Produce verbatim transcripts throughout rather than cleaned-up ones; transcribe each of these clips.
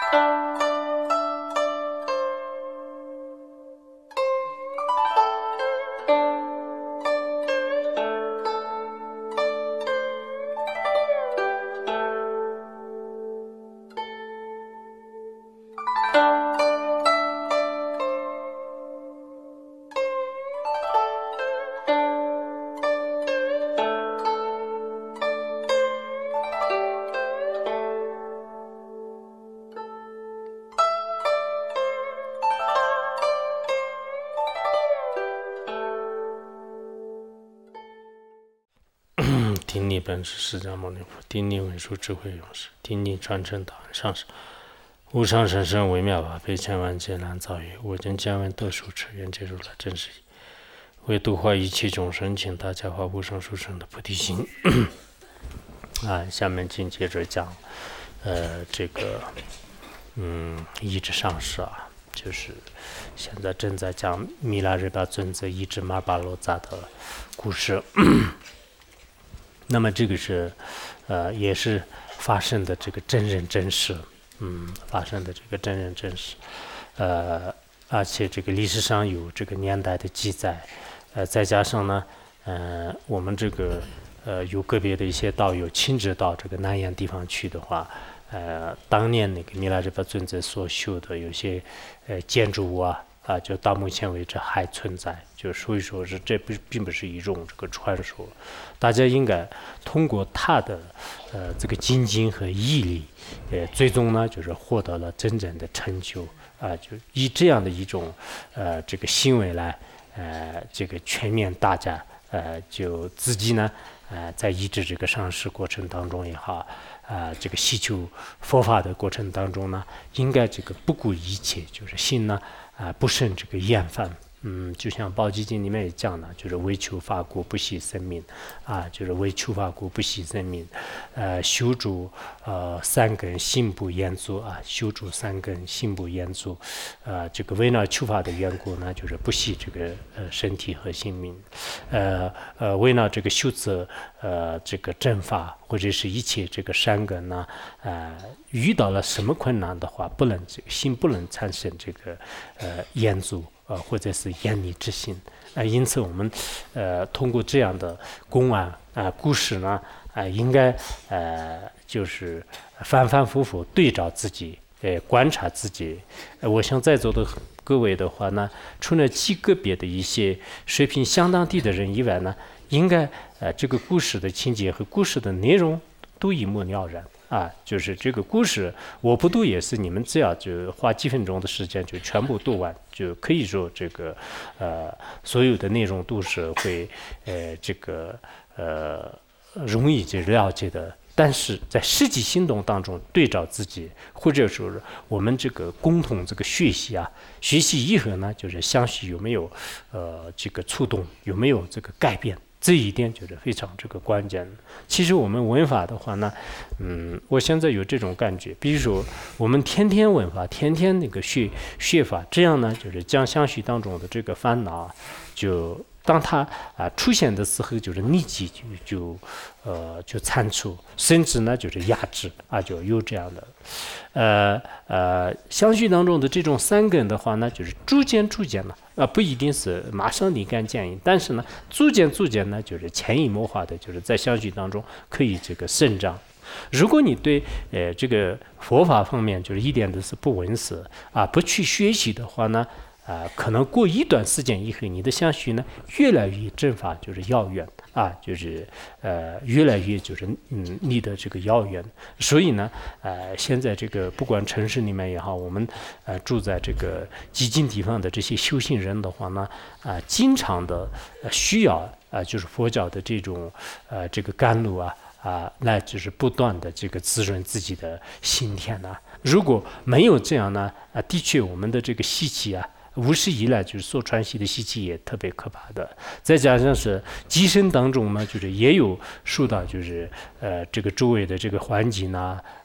听你本师释迦牟尼佛，听你文殊智慧勇士，听你传承导恩上师，无上甚深微妙法，被千万劫难遭遇。我今见闻得受持，愿解如来真实义，为度化一切众生，请大家发无上殊胜的菩提心。啊，下面紧接着讲，呃，这个，嗯，一直上师啊，就是现在正在讲弥勒日巴尊者一直玛巴罗扎的故事。那么这个是，呃，也是发生的这个真人真事，嗯，发生的这个真人真事，呃，而且这个历史上有这个年代的记载，呃，再加上呢，呃，我们这个呃有个别的一些道友亲自到这个南洋地方去的话，呃，当年那个弥勒日巴尊者所修的有些呃建筑物啊。啊，就到目前为止还存在，就所以说是这不并不是一种这个传说，大家应该通过他的呃这个精进和毅力，呃，最终呢就是获得了真正的成就啊、呃，就以这样的一种呃这个行为来呃这个全面大家呃就自己呢呃在医治这个上师过程当中也好。啊、呃，这个祈求佛法的过程当中呢，应该这个不顾一切，就是心呢啊、呃、不生这个厌烦，嗯，就像《宝积经》里面也讲的，就是为求法故不惜生命，啊，就是为求法故不惜生命，呃，修筑呃三根心不厌足啊，修筑三根心不厌足，呃，这个为了求法的缘故呢，就是不惜这个呃身体和性命，呃呃，为了这个修持呃这个正法或者是一切这个善根呢，呃，遇到了什么困难的话，不能这个心不能产生这个呃厌足。呃，或者是厌离之心，啊、呃，因此我们，呃，通过这样的公案啊、呃、故事呢，啊、呃，应该呃就是反反复复对照自己，呃，观察自己。呃，我想在座的各位的话呢，除了极个别的一些水平相当低的人以外呢，应该呃这个故事的情节和故事的内容都一目了然。啊，就是这个故事，我不读也是，你们只要就花几分钟的时间就全部读完，就可以说这个，呃，所有的内容都是会，呃，这个呃容易就了解的。但是在实际行动当中对照自己，或者说是我们这个共同这个学习啊，学习以后呢，就是相续有没有呃这个触动，有没有这个改变。这一点就是非常这个关键。其实我们闻法的话呢，嗯，我现在有这种感觉，比如说我们天天闻法，天天那个学学法，这样呢，就是将相续当中的这个烦恼，就当它啊、呃、出现的时候，就是立即就就呃就铲除，甚至呢就是压制啊，就有这样的。呃呃，相续当中的这种三根的话呢，就是逐渐逐渐的，啊、呃，不一定是马上立竿见影，但是呢，逐渐逐渐呢，就是潜移默化的，就是在相续当中可以这个生长。如果你对呃这个佛法方面就是一点都是不闻识啊，不去学习的话呢，啊、呃，可能过一段时间以后，你的相续呢越来越正法就是遥远啊，就是呃越来越就是嗯离的这个遥远。所以呢，呃现在这个不管城市里面也好，我们呃住在这个极近地方的这些修行人的话呢，啊、呃，经常的、呃、需要啊、呃、就是佛教的这种呃这个甘露啊。啊，那就是不断的这个滋润自己的心田呐、啊。如果没有这样呢，啊，的确我们的这个习气啊，无始以来就是所传习的习气也特别可怕的。再加上是机身当中呢，就是也有受到就是呃这个周围的这个环境呐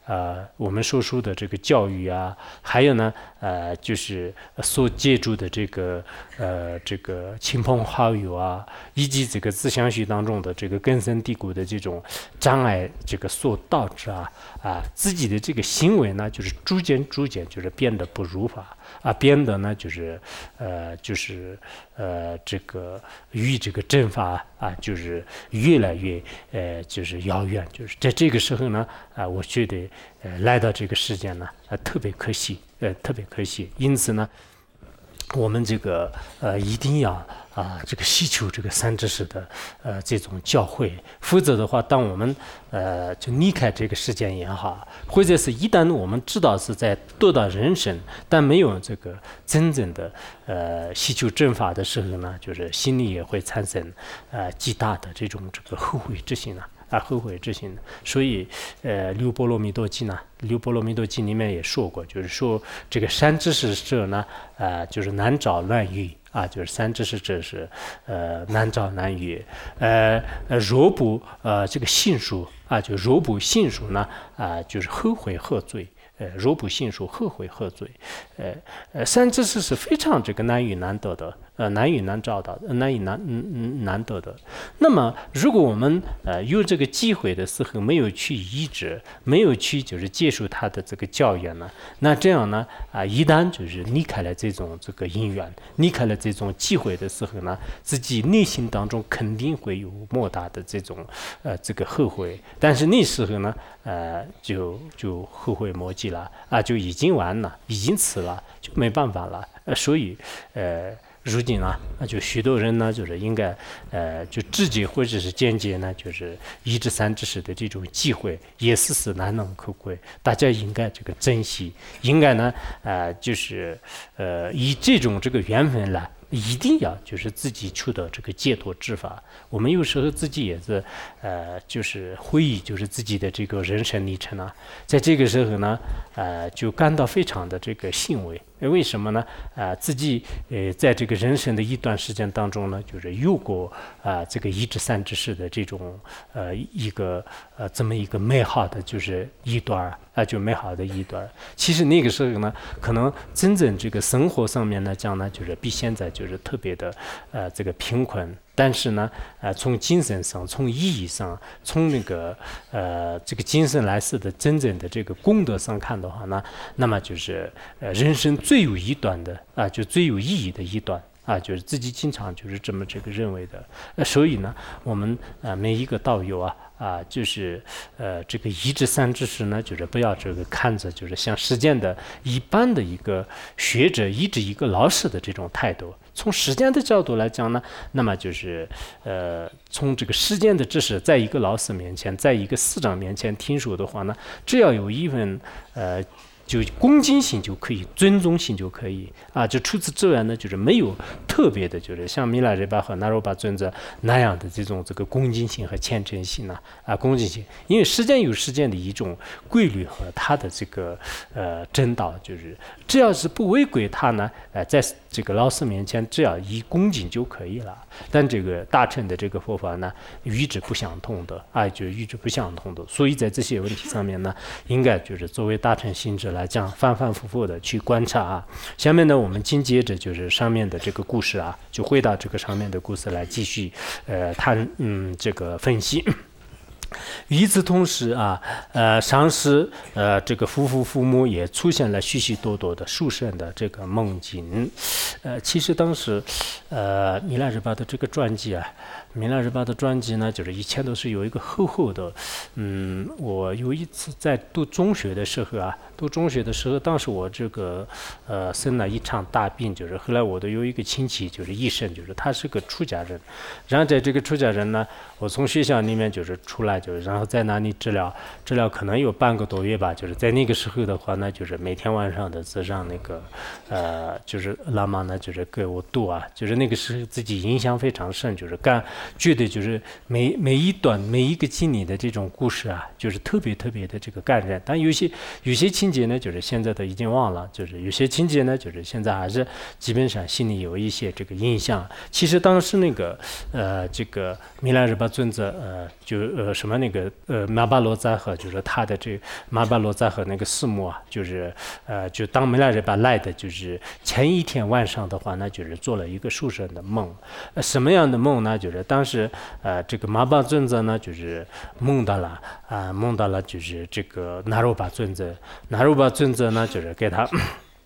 呃我们所说的这个教育啊，还有呢呃就是所借助的这个呃这个亲朋好友啊，以及这个思想学当中的这个根深蒂固的这种障碍，这个所导致啊啊自己的这个行为呢，就是逐渐逐渐就是变得不如法啊，变得呢就是呃就是呃这个与这个正法啊就是越来越呃就是遥远，就是在这个时候呢啊，我觉得呃来到这个世界呢啊特别可惜，呃特别可惜，因此呢。我们这个呃一定要啊这个希求这个三知识的呃这种教诲，否则的话，当我们呃就离开这个世界也好，或者是一旦我们知道是在得到人生，但没有这个真正的呃希求正法的时候呢，就是心里也会产生呃极大的这种这个后悔之心啊。啊，后悔之心，所以，呃，《六波罗蜜多经》呢，《六波罗蜜多经》里面也说过，就是说这个三知识者呢，呃，就是难找难遇啊，就是三知识者是呃难找难遇，呃呃，若不呃这个信书啊，就若不信书呢，啊、呃，就是后悔喝罪。呃，若不信书，后悔喝罪。呃呃，三知识是非常这个难以难得的，呃，难以难找到，呃、难以难嗯嗯难得的。那么，如果我们呃有这个机会的时候，没有去医治，没有去就是接受他的这个教育呢，那这样呢啊、呃，一旦就是离开了这种这个因缘，离开了这种机会的时候呢，自己内心当中肯定会有莫大的这种呃这个后悔。但是那时候呢，呃，就就后悔莫及。了啊，就已经完了，已经迟了，就没办法了。呃，所以呃，如今呢，那就许多人呢，就是应该呃，就直接或者是间接呢，就是一至三知识的这种机会，也是是难能可贵，大家应该这个珍惜，应该呢，呃，就是呃，以这种这个缘分来。一定要就是自己出的这个解脱之法。我们有时候自己也是，呃，就是回忆就是自己的这个人生历程啊，在这个时候呢，呃，就感到非常的这个欣慰。为什么呢？啊、呃，自己呃，在这个人生的一段时间当中呢，就是有过啊、呃、这个一至三知识的这种呃一个呃这么一个美好的就是一段啊、呃，就美好的一段。其实那个时候呢，可能真正这个生活上面来讲呢，就是比现在就是特别的呃这个贫困。但是呢，呃，从精神上、从意义上、从那个呃这个精神来世的真正的这个功德上看的话呢，那么就是呃人生最有一段的啊、呃，就最有意义的一段啊，就是自己经常就是这么这个认为的。呃，所以呢，我们呃每一个道友啊。啊，就是呃，这个一至三知识呢，就是不要这个看着就是像实践的一般的一个学者，一直一个老师的这种态度。从实践的角度来讲呢，那么就是呃，从这个实践的知识，在一个老师面前，在一个师长面前听说的话呢，只要有一份呃。就恭敬心就可以，尊重心就可以啊。就除此之外呢，就是没有特别的，就是像米拉热巴和纳罗巴尊者那样的这种这个恭敬心和虔诚心呢啊，恭敬心，因为时间有时间的一种规律和它的这个呃正道，就是只要是不违规，它呢呃在这个老师面前只要以恭敬就可以了。但这个大乘的这个佛法呢，与之不相同的啊，就与之不相同的，所以在这些问题上面呢，应该就是作为大乘行者来讲，反反复复的去观察啊。下面呢，我们紧接着就是上面的这个故事啊，就回到这个上面的故事来继续呃谈嗯这个分析。与此同时啊，呃，上师呃，这个夫妇父母也出现了许许多多的殊胜的这个梦境。呃，其实当时，呃，米拉日巴的这个传记啊，米拉日巴的传记呢，就是以前都是有一个厚厚的。嗯，我有一次在读中学的时候啊，读中学的时候，当时我这个呃生了一场大病，就是后来我的有一个亲戚就是医生，就是他是个出家人，然后在这个出家人呢，我从学校里面就是出来。就是然后在那里治疗，治疗可能有半个多月吧。就是在那个时候的话呢，就是每天晚上的是让那个呃，就是喇嘛呢，就是给我读啊，就是那个时候自己印象非常深，就是感觉得就是每每一段每一个经历的这种故事啊，就是特别特别的这个感人。但有些有些情节呢，就是现在都已经忘了，就是有些情节呢，就是现在还是基本上心里有一些这个印象。其实当时那个呃，这个米拉日巴尊者呃，就呃什么。 么那个呃马巴罗扎和就是他的这马巴罗扎和那个四木啊，就是呃就当米拉日巴来的就是前一天晚上的话，那就是做了一个殊胜的梦。呃，什么样的梦呢？就是当时呃这个马巴尊者呢，就是梦到了啊、呃，梦到了就是这个纳罗巴尊者，纳罗巴尊者呢就是给他。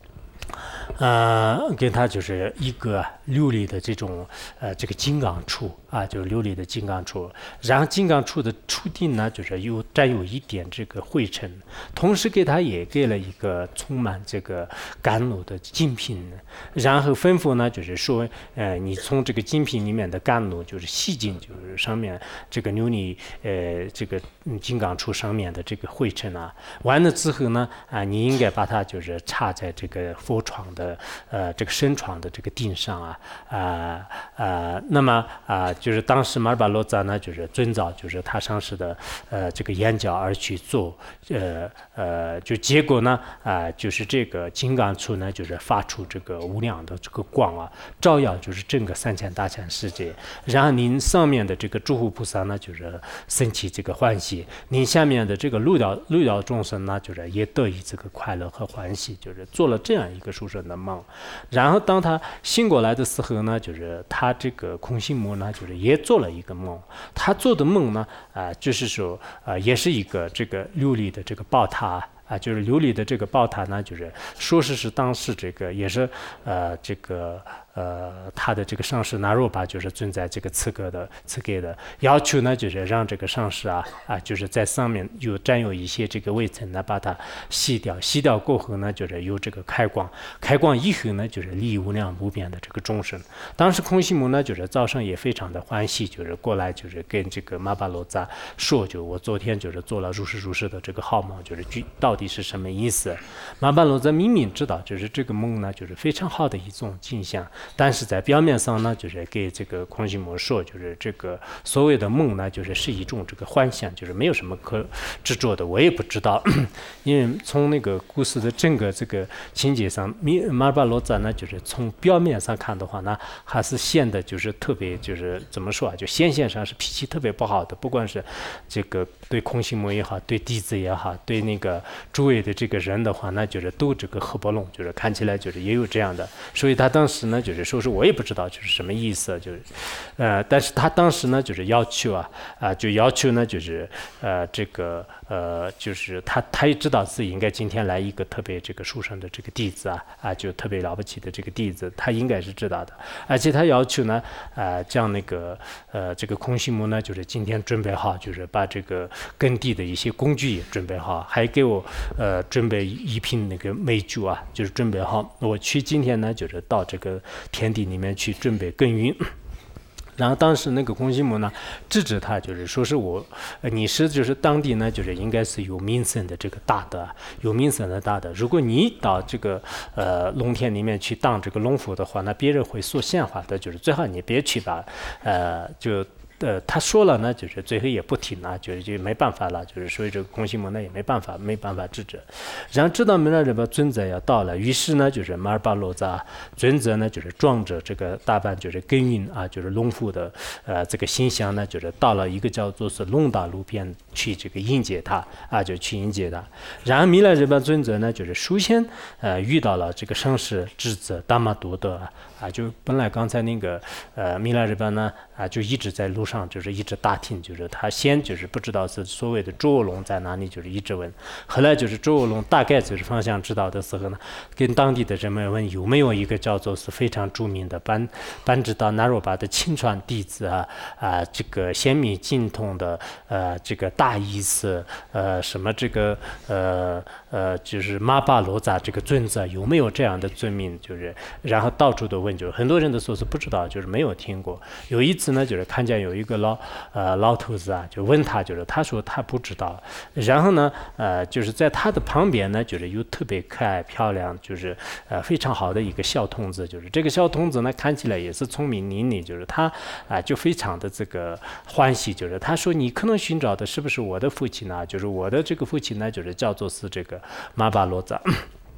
呃，给他就是一个琉璃的这种呃这个金刚杵啊，就是琉璃的金刚杵，然后金刚杵的触顶呢，就是有沾有一点这个灰尘，同时给他也给了一个充满这个甘露的金瓶，然后吩咐呢，就是说，呃，你从这个金瓶里面的甘露就是吸进，就是上面这个琉璃呃这个金刚杵上面的这个灰尘啊，完了之后呢，啊，你应该把它就是插在这个佛床的。呃，这个深床的这个顶上啊，啊、呃、啊、呃，那么啊、呃，就是当时马尔巴罗扎呢，就是遵照就是他上师的呃这个言教而去做，呃呃，就结果呢啊、呃，就是这个金刚杵呢，就是发出这个无量的这个光啊，照耀就是整个三千大千世界，然后您上面的这个诸佛菩萨呢，就是升起这个欢喜，您下面的这个六道六道众生呢，就是也得以这个快乐和欢喜，就是做了这样一个殊胜的梦。然后当他醒过来的时候呢，就是他这个空行母呢，就是也做了一个梦。他做的梦呢，啊、呃，就是说啊、呃，也是一个这个琉璃的这个宝塔啊，就是琉璃的这个宝塔呢，就是说是是当时这个也是呃这个。呃，他的这个上师纳若巴就是存在这个赐给的赐给的要求呢，就是让这个上师啊啊，就是在上面有沾有一些这个微尘呢，把它洗掉，洗掉过后呢，就是有这个开光，开光以后呢，就是利益无量无边的这个众生。当时空行母呢，就是早上也非常的欢喜，就是过来就是跟这个马巴罗扎说，就我昨天就是做了如是如是的这个好梦，就是具到底是什么意思？马巴罗扎明明知道，就是这个梦呢，就是非常好的一种景象。但是在表面上呢，就是给这个空行母说，就是这个所谓的梦呢，就是是一种这个幻象，就是没有什么可执着的。我也不知道，因为从那个故事的整个这个情节上，马巴罗扎呢，就是从表面上看的话呢，还是显得就是特别就是怎么说啊，就显现上是脾气特别不好的，不管是这个对空行母也好，对弟子也好，对那个诸位的这个人的话，那就是都这个合不拢，就是看起来就是也有这样的，所以他当时呢，就是。说是我也不知道就是什么意思，就是，呃，但是他当时呢就是要求啊啊、呃，就要求呢就是呃这个呃就是他他也知道自己应该今天来一个特别这个殊胜的这个弟子啊啊就特别了不起的这个弟子，他应该是知道的，而且他要求呢啊、呃、将那个呃这个空行母呢就是今天准备好，就是把这个耕地的一些工具也准备好，还给我呃准备一瓶那个美酒啊，就是准备好，我去今天呢就是到这个。田地里面去准备耕耘，然后当时那个空行母呢制止他，就是说是我，呃、你是就是当地呢就是应该是有名声的这个大德，有名声的大德。如果你到这个呃农田里面去当这个农夫的话，那别人会说闲话的，就是最好你别去吧，呃就。呃，他说了呢，就是最后也不听了，就是就没办法了，就是所以这个空行母呢也没办法，没办法制止。然后知道弥勒日巴尊者要到了，于是呢，就是马尔巴罗扎尊者呢，就是装着这个大半就是耕耘啊，就是农夫的呃这个形象呢，就是到了一个叫做是龙大路边去这个迎接他啊，就去迎接他。然后弥勒日巴尊者呢，就是首先呃遇到了这个上师智者达玛多德啊，就本来刚才那个呃弥勒日巴呢啊，就一直在路上就是一直打听，就是他先就是不知道是所谓的周恶龙在哪里，就是一直问。后来就是周恶龙大概就是方向知道的时候呢，跟当地的人们问有没有一个叫做是非常著名的班班智达那若巴的亲传弟子啊啊，这个鲜明精通的呃这个大意思呃什么这个呃呃就是马巴罗扎这个尊者有没有这样的尊名，就是然后到处都问，就是很多人都说是不知道，就是没有听过。有一次呢，就是看见有一个老呃老头子啊，就问他，就是他说他不知道。然后呢，呃，就是在他的旁边呢，就是有特别可爱漂亮，就是呃非常好的一个小童子，就是这个小童子呢看起来也是聪明伶俐，就是他啊、呃、就非常的这个欢喜，就是他说你可能寻找的是不是我的父亲呢？就是我的这个父亲呢，就是叫做是这个马巴罗扎。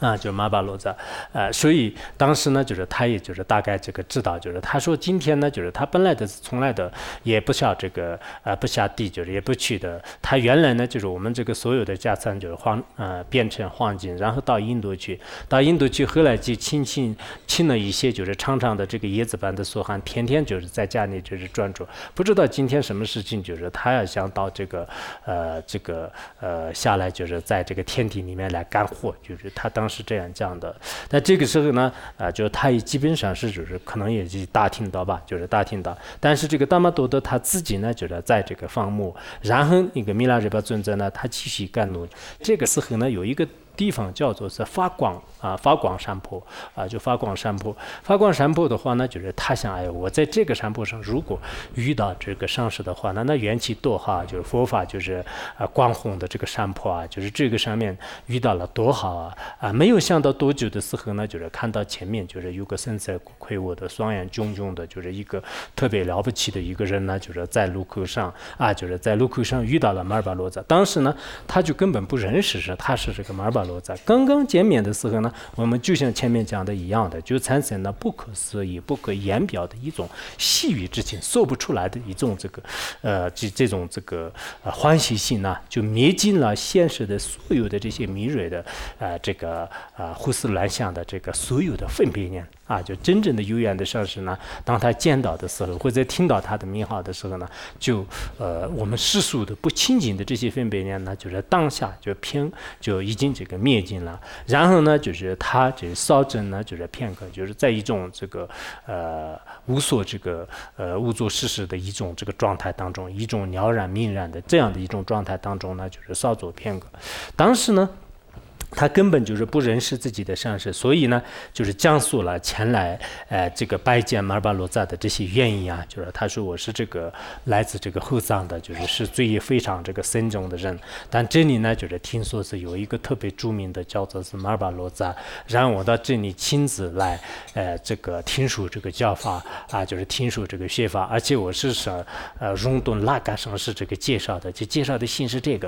啊，就是马巴罗扎，呃，所以当时呢，就是他也就是大概这个知道，就是他说今天呢，就是他本来的从来的也不下这个呃不下地，就是也不去的，他原来呢就是我们这个所有的家产就是黄呃变成黄金，然后到印度去，到印度去后来就亲亲亲了一些就是长长的这个椰子般的索汗，天天就是在家里就是转转，不知道今天什么事情，就是他要想到这个呃这个呃下来，就是在这个天地里面来干活，就是他当时。是这样讲的，但这个时候呢，啊、呃，就他也基本上是就是可能也是打听到吧，就是打听到，但是这个达玛多德他自己呢，就是在这个放牧，然后那个米拉热巴尊者呢，他继续干农，这个时候呢，有一个地方叫做是发光啊，发光山坡啊，就发光山坡。发光山坡的话呢，就是他想，哎，我在这个山坡上，如果遇到这个上师的话，那那缘起多好，就是佛法就是啊光弘的这个山坡啊，就是这个上面遇到了多好啊啊！没有想到多久的时候呢，就是看到前面就是有个身材魁梧的、双眼炯炯的，就是一个特别了不起的一个人呢，就是在路口上啊，就是在路口上遇到了马尔巴罗扎。当时呢，他就根本不认识是他是这个马尔巴罗扎。刚刚见面的时候呢，我们就像前面讲的一样的，就产生了不可思议、不可言表的一种细语之情，说不出来的一种这个呃这这种这个呃欢喜心呢、啊，就灭尽了现实的所有的这些迷锐的呃这个呃胡思乱想的这个所有的分别念。啊，就真正的有缘的上师呢，当他见到的时候，或者听到他的名号的时候呢，就呃我们世俗的不清净的这些分别念呢，就是当下就偏就已经这个灭尽了。然后呢，就是他就是稍整呢，就是片刻，就是在一种这个呃无所这个呃无所事事的一种这个状态当中，一种了然明然的这样的一种状态当中呢，就是稍作片刻。当时呢。他根本就是不认识自己的上师，所以呢，就是讲述了前来呃这个拜见马尔巴罗扎的这些原因啊，就是他说我是这个来自这个后藏的，就是是罪业非常这个深重的人，但这里呢，就是听说是有一个特别著名的叫做是马尔巴罗扎，让我到这里亲自来呃这个听说这个教法啊，就是听说这个学法，而且我是说呃荣顿拉嘎上是这个介绍的，就介绍的信是这个。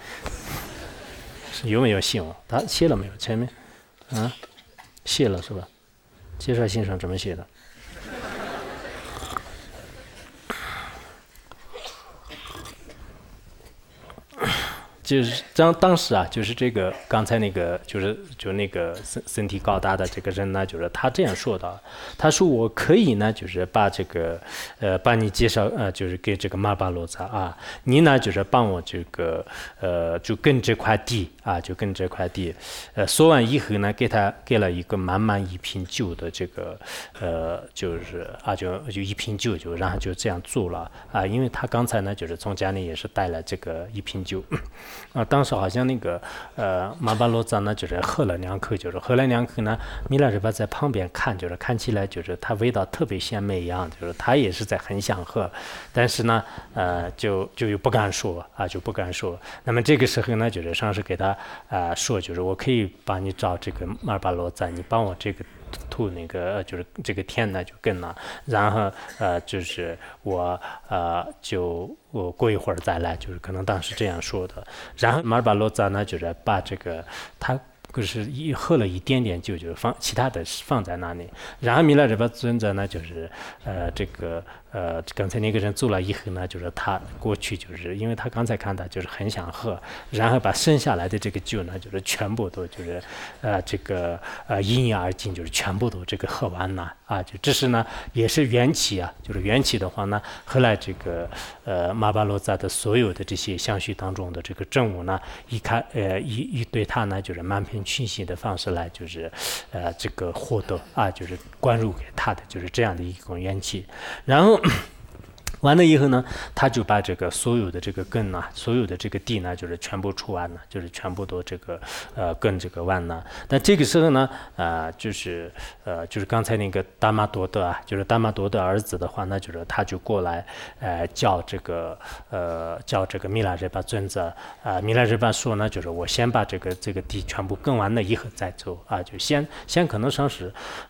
有没有信哦？他写了没有？前面，啊，写了是吧？介绍信上怎么写的？就是当当时啊，就是这个刚才那个，就是就那个身身体高大的这个人呢，就是他这样说的，他说我可以呢，就是把这个呃，把你介绍呃，就是给这个马巴罗扎啊，你呢就是帮我这个呃，就跟这块地啊，就跟这块地，呃，说完以后呢，给他给了一个满满一瓶酒的这个呃，就是啊，就就一瓶酒就然后就这样做了啊，因为他刚才呢就是从家里也是带了这个一瓶酒。啊，当时好像那个呃马巴罗扎呢，就是喝了两口，就是喝了两口呢，米拉热巴在旁边看，就是看起来就是它味道特别鲜美一样，就是他也是在很想喝，但是呢，呃，就就又不敢说啊，就不敢说。那么这个时候呢，就是上师给他啊、呃、说，就是我可以帮你找这个马巴罗扎，你帮我这个。吐那个就是这个天呢就更了，然后呃就是我呃就我过一会儿再来，就是可能当时这样说的。然后马尔巴罗扎呢就是把这个他就是一喝了一点点酒，就放其他的放在那里。然后米拉热巴尊者呢就是呃这个呃刚才那个人做了以后呢，就是他过去就是因为他刚才看他就是很想喝，然后把剩下来的这个酒呢就是全部都就是呃这个呃一饮而尽，就是全部都这个喝完了啊，就这是呢也是缘起啊，就是缘起的话呢，后来这个呃马巴罗扎的所有的这些相续当中的这个证物呢，一看呃一一对他呢就是满篇群息的方式来就是呃这个获得啊，就是灌入给他的就是这样的一种缘起，然后。完了以后呢，他就把这个所有的这个根呢，所有的这个地呢，就是全部除完了，就是全部都这个呃根这个完了。但这个时候呢，呃，就是呃，就是刚才那个达玛多德啊，就是达玛多德儿子的话，那就是他就过来呃叫这个呃叫这个米拉热巴尊者啊、呃，米拉热巴说呢，就是我先把这个这个地全部耕完了以后再走啊，就先先可能上是呃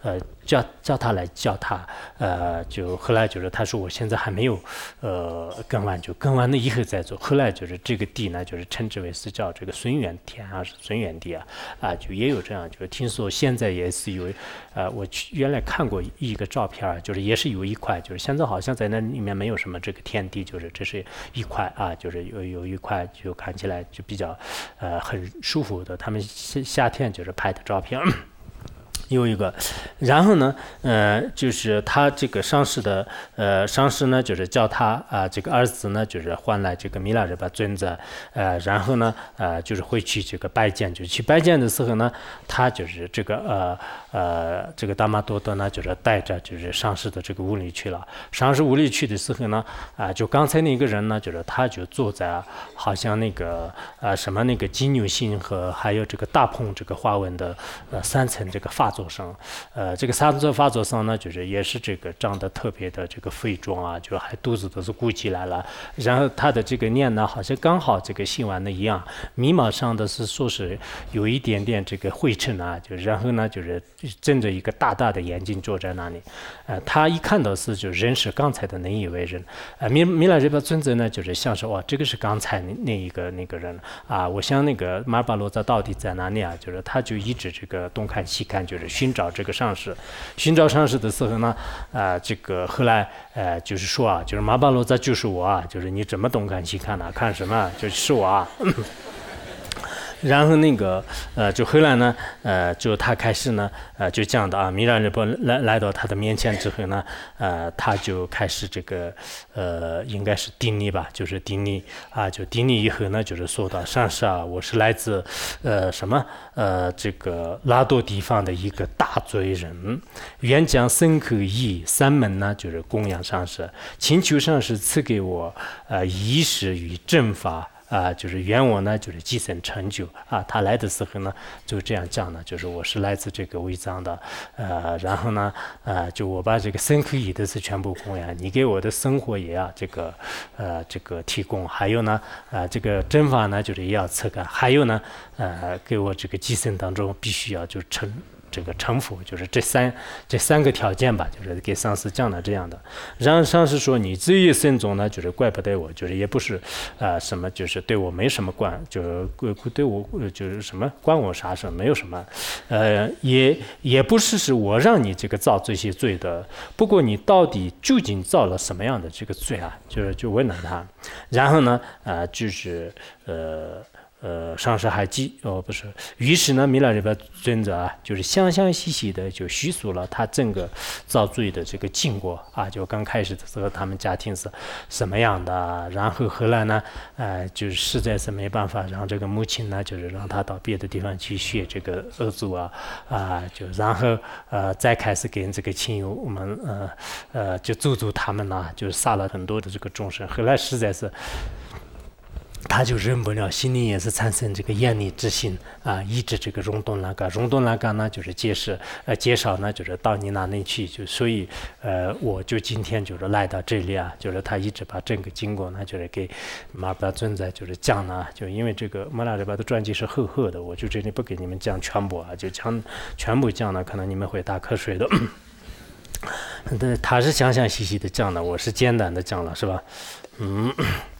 叫叫他来叫他，呃，就后来就是他说我现在还没有，呃，耕完，就耕完了以后再做。后来就是这个地呢，就是称之为是叫这个孙元田啊，是孙元地啊，啊，就也有这样，就是听说现在也是有，呃，我去原来看过一个照片，就是也是有一块，就是现在好像在那里面没有什么这个田地，就是这是一块啊，就是有有一块就看起来就比较，呃，很舒服的，他们夏夏天就是拍的照片。有一个，然后呢，呃，就是他这个上师的，呃，上师呢，就是叫他啊、呃，这个儿子呢，就是换来这个弥勒日巴尊者，呃，然后呢，呃，就是会去这个拜见，就去拜见的时候呢，他就是这个呃呃，这个达玛多德呢，就是带着就是上师的这个屋里去了。上师屋里去的时候呢，啊、呃，就刚才那个人呢，就是他就坐在好像那个呃什么那个金牛星和还有这个大鹏这个花纹的呃三层这个发座上，呃，这个三座发座上呢，就是也是这个长得特别的这个肥壮啊，就还肚子都是鼓起来了。然后他的这个脸呢，好像刚好这个洗完的一样，眉毛上的是说是有一点点这个灰尘啊，就然后呢就是睁着一个大大的眼睛坐在那里，呃，他一看到是就认识刚才的那一位人，呃，弥弥勒日巴尊者呢，就是想说哇，这个是刚才那那一个那个人啊，我想那个马尔巴罗扎到底在哪里啊？就是他就一直这个东看西看，就是寻找这个上师，寻找上师的时候呢，呃，这个后来呃就是说啊，就是马尔巴罗扎就是我啊，就是你怎么东看西看呢、啊？看什么？就是我啊。然后那个呃，就后来呢，呃，就他开始呢，呃，就讲的啊，弥勒日巴来来到他的面前之后呢，呃，他就开始这个呃，应该是顶礼吧，就是顶礼啊，就顶礼以后呢，就是说到上师啊，我是来自呃什么呃这个拉多地方的一个大罪人，愿将身口意三门呢，就是供养上师，请求上师赐给我呃仪式与正法。啊、呃，就是愿我呢，就是继承成就啊。他来的时候呢，就这样讲呢，就是我是来自这个卫藏的，呃，然后呢，呃，就我把这个身口意的是全部供养，你给我的生活也要这个，呃，这个提供，还有呢，呃，这个正法呢，就是也要测看，还有呢，呃，给我这个继承当中必须要就成。这个成佛就是这三这三个条件吧，就是给上师讲的这样的。然后上师说你这一生中呢，就是怪不得我，就是也不是呃什么，就是对我没什么关，就是对我就是什么关我啥事，没有什么，呃也也不是是我让你这个造这些罪的，不过你到底究竟造了什么样的这个罪啊？就是就问了他，然后呢，呃就是呃。呃，上师还记哦，不是，于是呢，弥勒日巴尊者啊，就是详详细细的就叙述了他整个造罪的这个经过啊，就刚开始的时候他们家庭是什么样的，然后后来呢，呃，就是实在是没办法，让这个母亲呢，就是让他到别的地方去学这个俄族啊，啊，就然后呃再开始跟这个亲友我们呃呃就咒诅他们呢，就杀了很多的这个众生，后来实在是。他就忍不了，心里也是产生这个厌离之心啊，一直这个荣东那个，荣东那个呢，就是介绍呃介绍呢，就是到你那里去，就所以呃，我就今天就是来到这里啊，就是他一直把整个经过呢，就是给马尔巴尊者就是讲呢，就因为这个马拉日巴的传记是厚厚的，我就这里不给你们讲全部啊，就讲全部讲了，可能你们会打瞌睡的。对，他是详详细细的讲的，我是简单的讲了，是吧？嗯。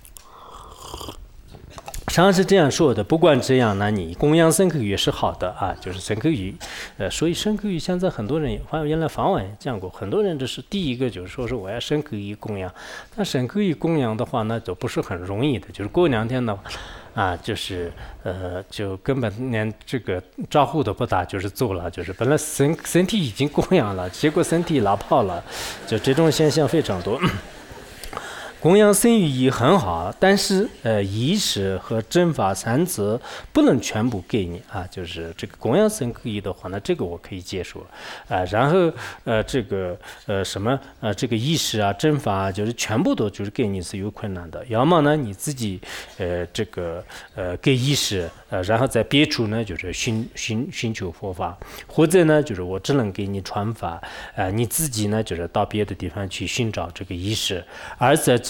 上是这样说的，不管这样，那你供养身口语是好的啊，就是身口语，呃，所以身口语现在很多人也，原来访问也讲过，很多人这是第一个就是说是我要身口语供养，但身口语供养的话，那就不是很容易的，就是过两天的话。啊，就是呃，就根本连这个招呼都不打，就是走了，就是本来身身体已经供养了，结果身体拉跑了，就这种现象非常多。供养身语意很好，但是呃仪式和正法三者不能全部给你啊，就是这个供养身可以的话，那这个我可以接受啊、呃。然后呃这个呃什么呃这个仪式啊正法啊，就是全部都就是给你是有困难的。要么呢你自己呃这个呃给仪式呃，然后在别处呢就是寻寻寻求佛法，或者呢就是我只能给你传法，呃你自己呢就是到别的地方去寻找这个仪式，而在这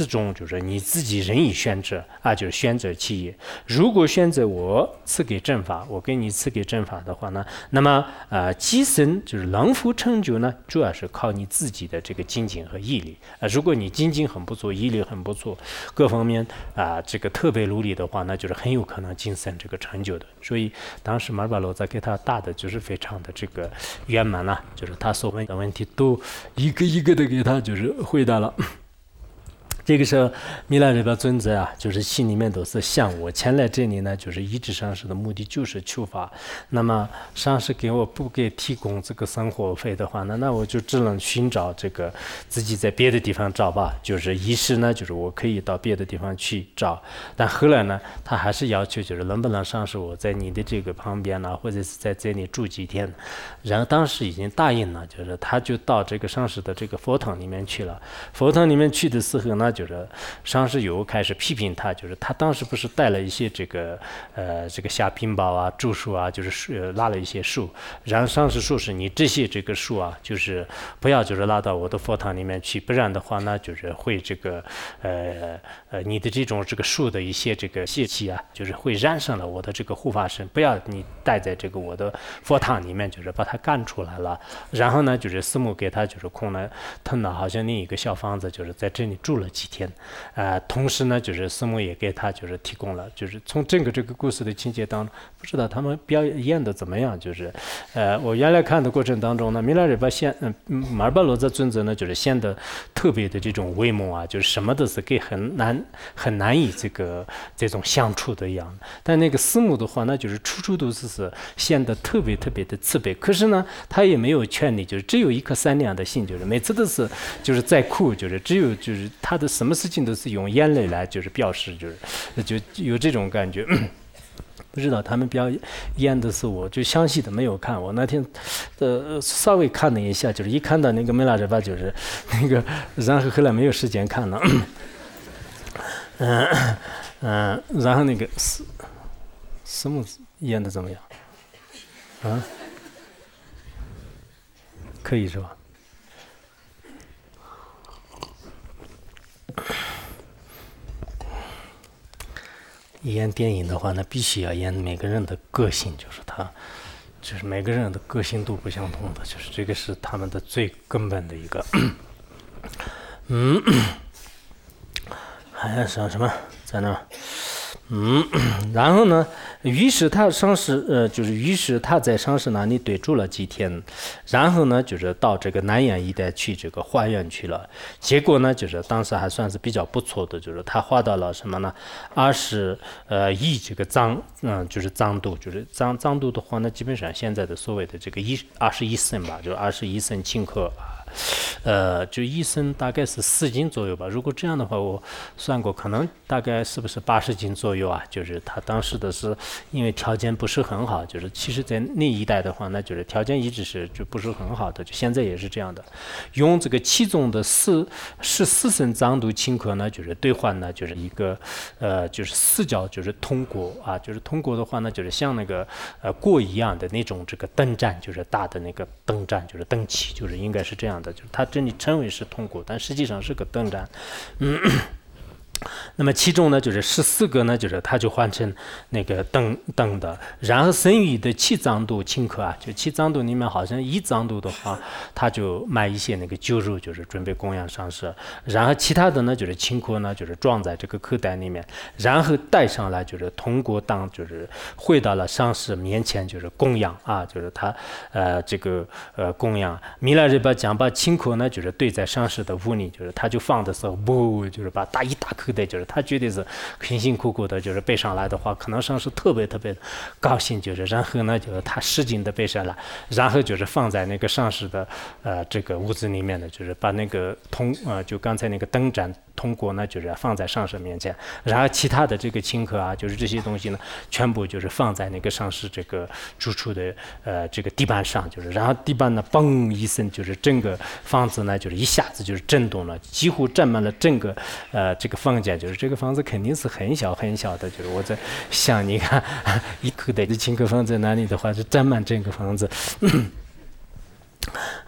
此中就是你自己任意选择啊，就是选择企业。如果选择我赐给正法，我给你赐给正法的话呢，那么呃，积身就是能否成就呢，主要是靠你自己的这个精进和毅力啊、呃。如果你精进很不错，毅力很不错，各方面啊、呃、这个特别努力的话，那就是很有可能晋升这个成就的。所以当时马尔巴罗在给他答的就是非常的这个圆满了，就是他所问的问题都一个一个的给他就是回答了。这个时候，弥勒日巴尊者啊，就是心里面都是想，我前来这里呢，就是一直上师的目的就是求法。那么上师给我不给提供这个生活费的话呢，那我就只能寻找这个自己在别的地方找吧。就是一是呢，就是我可以到别的地方去找，但后来呢，他还是要求就是能不能上师我在你的这个旁边呢，或者是在这里住几天。然后当时已经答应了，就是他就到这个上师的这个佛堂里面去了。佛堂里面去的时候呢，就是上师又开始批评他，就是他当时不是带了一些这个呃这个下品宝啊、著书啊，就是树、呃、拉了一些树，然后上师说是你这些这个树啊，就是不要就是拉到我的佛堂里面去，不然的话呢，就是会这个呃呃你的这种这个树的一些这个邪气啊，就是会染上了我的这个护法神，不要你带在这个我的佛堂里面，就是把它赶出来了。然后呢，就是师母给他就是空了腾了好像另一个小房子，就是在这里住了几天。天，呃，同时呢，就是师母也给他就是提供了，就是从整个这个故事的情节当中，不知道他们表演的怎么样，就是，呃，我原来看的过程当中呢，弥勒日巴显，嗯、呃，马尔巴罗的尊者呢，就是显得特别的这种威猛啊，就是什么都是给很难很难以这个这种相处的样子。但那个师母的话呢，就是处处都是是显得特别特别的慈悲，可是呢，他也没有权利，就是只有一颗善良的心，就是每次都是就是在哭，就是只有就是他的什么事情都是用眼泪来就是表示，就是就有这种感觉。不知道他们表演的是，我就详细的没有看。我那天呃稍微看了一下，就是一看到那个梅拉日巴，就是那个，然后后来没有时间看了。嗯嗯、呃，然后那个师师母演的怎么样？啊，可以是吧？演电影的话，那必须要演每个人的个性，就是他，就是每个人的个性都不相同的，就是这个是他们的最根本的一个。嗯，还要想什么？在那儿。嗯，然后呢，于是他上师，呃，就是于是他在上师那里对住了几天，然后呢，就是到这个南阳一带去这个化缘去了。结果呢，就是当时还算是比较不错的，就是他花到了什么呢？二十呃亿这个藏，嗯，就是藏度，就是藏藏度的话呢，基本上现在的所谓的这个一二十一僧吧，就是二十一僧钦克。呃，就一升大概是四斤左右吧。如果这样的话，我算过，可能大概是不是八十斤左右啊？就是他当时的是因为条件不是很好，就是其实在那一带的话，那就是条件一直是就不是很好的，就现在也是这样的。用这个其中的四十四升藏度钦克呢，就是兑换呢，就是一个呃，就是四角就是通过啊，就是通过的话呢，就是像那个呃锅一样的那种这个灯盏，就是大的那个灯盏，就是灯旗，就是应该是这样的。就是它这里称为是通过，但实际上是个灯盏。嗯，那么其中呢，就是十四个呢，就是它就换成那个灯灯的。然后剩余的七藏度钦克啊，就七藏度里面好像一藏度的话，他就卖一些那个酒肉，就是准备供养上师。然后其他的呢，就是钦克呢，就是装在这个口袋里面，然后带上来，就是通过当就是回到了上师面前，就是供养啊，就是他呃这个呃供养。弥勒日巴讲把钦克呢，就是对在上师的屋里，就是他就放的时候，不就是把大一大口袋，就是他绝对是辛辛苦苦的，就是背上来的话，可能上师特别特别高兴，就是然后呢，就是他使劲的背上来，然后就是放在那个上师的呃这个屋子里面的，就是把那个通呃就刚才那个灯盏通过呢，就是放在上师面前，然后其他的这个钦克啊，就是这些东西呢，全部就是放在那个上师这个住处的呃这个地板上，就是然后地板呢嘣一声，就是整个房子呢就是一下子就是震动了，几乎占满了整个呃这个房间，就是这个房子肯定是很小很小的，就是我在想，你看一口袋的钦克放在哪里的话，是占满整个房子。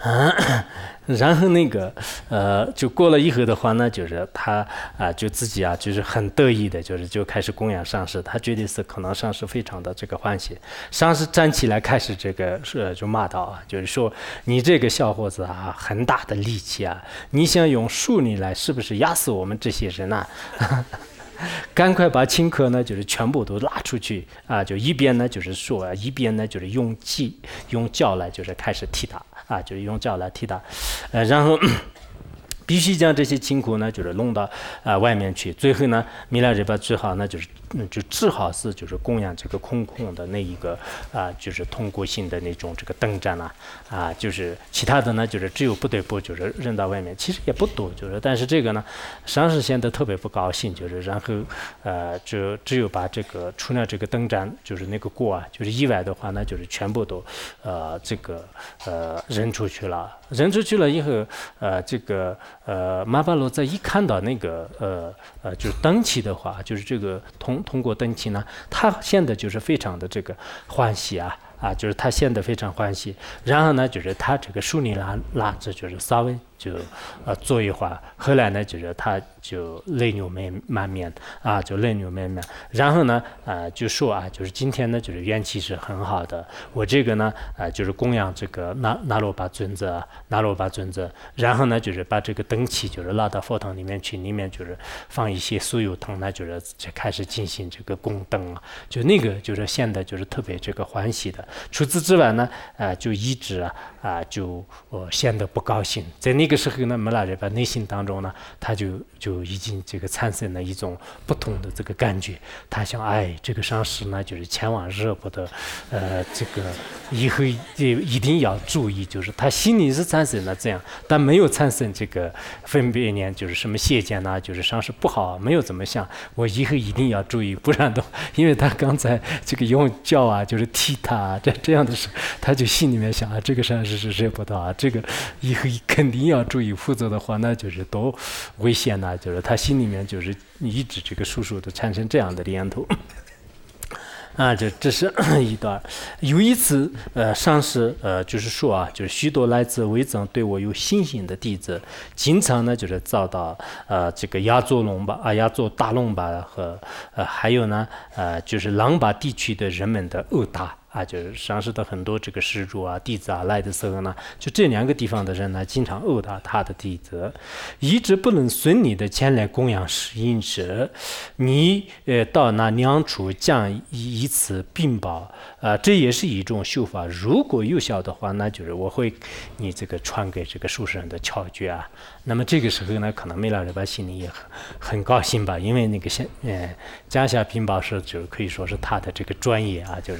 然后那个呃，就过了以后的话呢，就是他啊、呃，就自己啊，就是很得意的，就是就开始供养上师。他觉得是可能上师非常的这个欢喜。上师站起来开始这个是就骂道啊，就是说你这个小伙子啊，很大的力气啊，你想用树泥来是不是压死我们这些人啊？赶快把青稞呢，就是全部都拉出去啊！就一边呢就是说啊，一边呢就是用计用脚来就是开始踢打啊，就是用脚来踢打，呃，然后必须将这些青稞呢就是弄到啊、呃、外面去。最后呢，弥勒日巴只好呢就是嗯就只好是就是供养这个空空的那一个啊、呃、就是通过性的那种这个灯盏啊啊，就是其他的呢就是只有不得不就是扔到外面，其实也不多，就是但是这个呢，上师显得特别不高兴，就是然后呃就只有把这个除了这个灯盏就是那个锅啊，就是以外的话呢就是全部都呃这个呃扔出去了。扔出去了以后，呃，这个呃，马巴罗在一看到那个呃呃，就是灯旗的话，就是这个通通过灯旗呢，他显得就是非常的这个欢喜啊啊，就是他显得非常欢喜。然后呢，就是他这个树泥拉拉着，就是稍微就呃坐一会儿，后来呢，就是他就泪流满满面啊，就泪流满面。然后呢，呃，就说啊，就是今天呢，就是元气是很好的。我这个呢，呃，就是供养这个那那罗巴尊者，那罗巴尊者。然后呢，就是把这个灯旗就是拉到佛堂里面去，里面就是放一些酥油汤呢，就是就开始进行这个供灯啊，就那个就是显得就是特别这个欢喜的。除此之外呢，呃，就一直啊啊、呃、就呃显得不高兴。在那个时候呢，弥勒日巴内心当中呢，他就就已经这个产生了一种不同的这个感觉。他想，哎，这个上师呢，就是千万惹不得，呃，这个以后一定要注意，就是他心里是产生了这样，但没有产生这个分别念，就是什么邪见呐，就是上师不好，没有怎么想，我以后一定要注意，不然的，因为他刚才这个用脚啊，就是踢他啊，这这样的时候，他就心里面想啊，这个上师是惹不得啊，这个以后肯定要注意，否则的话，那就是多危险呐、啊，就是他心里面就是一直这个叔叔的产生这样的念头。啊，这这是一段。有一次，呃，上师呃，就是说啊，就是许多来自维藏对我有信心的弟子，经常呢就是遭到呃这个亚佐隆巴啊、亚佐大隆巴和呃还有呢呃就是朗巴地区的人们的殴打。啊，就是上师的很多这个施主啊、弟子啊来的时候呢，就这两个地方的人呢，经常殴打他的弟子，一直不能顺利的前来供养时，因此你呃到那两处将以以此禀报，啊，这也是一种修法。如果有效的话，那就是我会你这个传给这个术士人的窍诀啊。那么这个时候呢，可能弥勒日巴心里也很很高兴吧，因为那个现呃江夏禀报是就是可以说是他的这个专业啊，就是。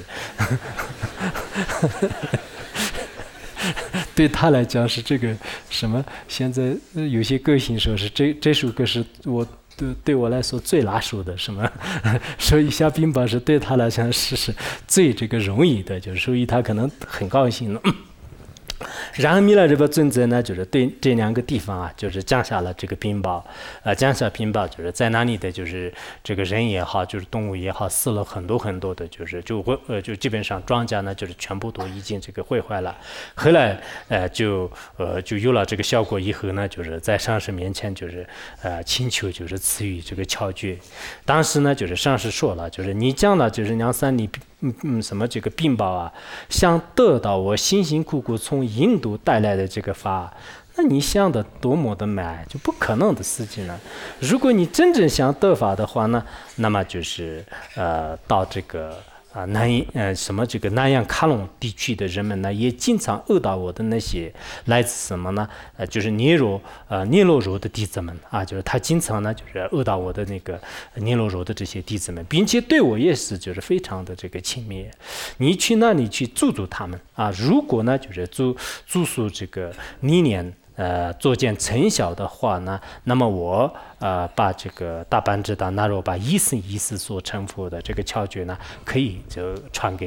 对他来讲是这个什么？现在有些歌星说是这这首歌是我对对我来说最拿手的，什么？所以下禀报是对他来讲是是最这个容易的，就是所以他可能很高兴了。然后弥勒日巴尊者呢，就是对这两个地方啊，就是降下了这个禀报，呃，降下禀报，就是在那里的，就是这个人也好，就是动物也好，死了很多很多的，就是就会呃，就基本上庄稼呢，就是全部都已经这个毁坏了。后来呃，就呃就有了这个效果以后呢，就是在上师面前就是呃请求就是赐予这个窍诀。当时呢，就是上师说了，就是你讲了就是两三年。嗯嗯，什么这个禀报啊，想得到我辛辛苦苦从印度带来的这个法，那你想的多么的美，就不可能的事情了。如果你真正想得法的话呢，那么就是呃到这个啊南呃什么这个南洋卡隆地区的人们呢，也经常殴打我的那些来自什么呢？呃，就是尼罗呃尼罗罗的弟子们啊，就是他经常呢就是殴打我的那个尼罗罗的这些弟子们，并且对我也是就是非常的这个亲密。你去那里去住住他们啊，如果呢就是住住宿这个历年。呃，做件成效的话呢，那么我呃把这个大班智达那罗把一生一世所成佛的这个窍诀呢，可以就传给你啊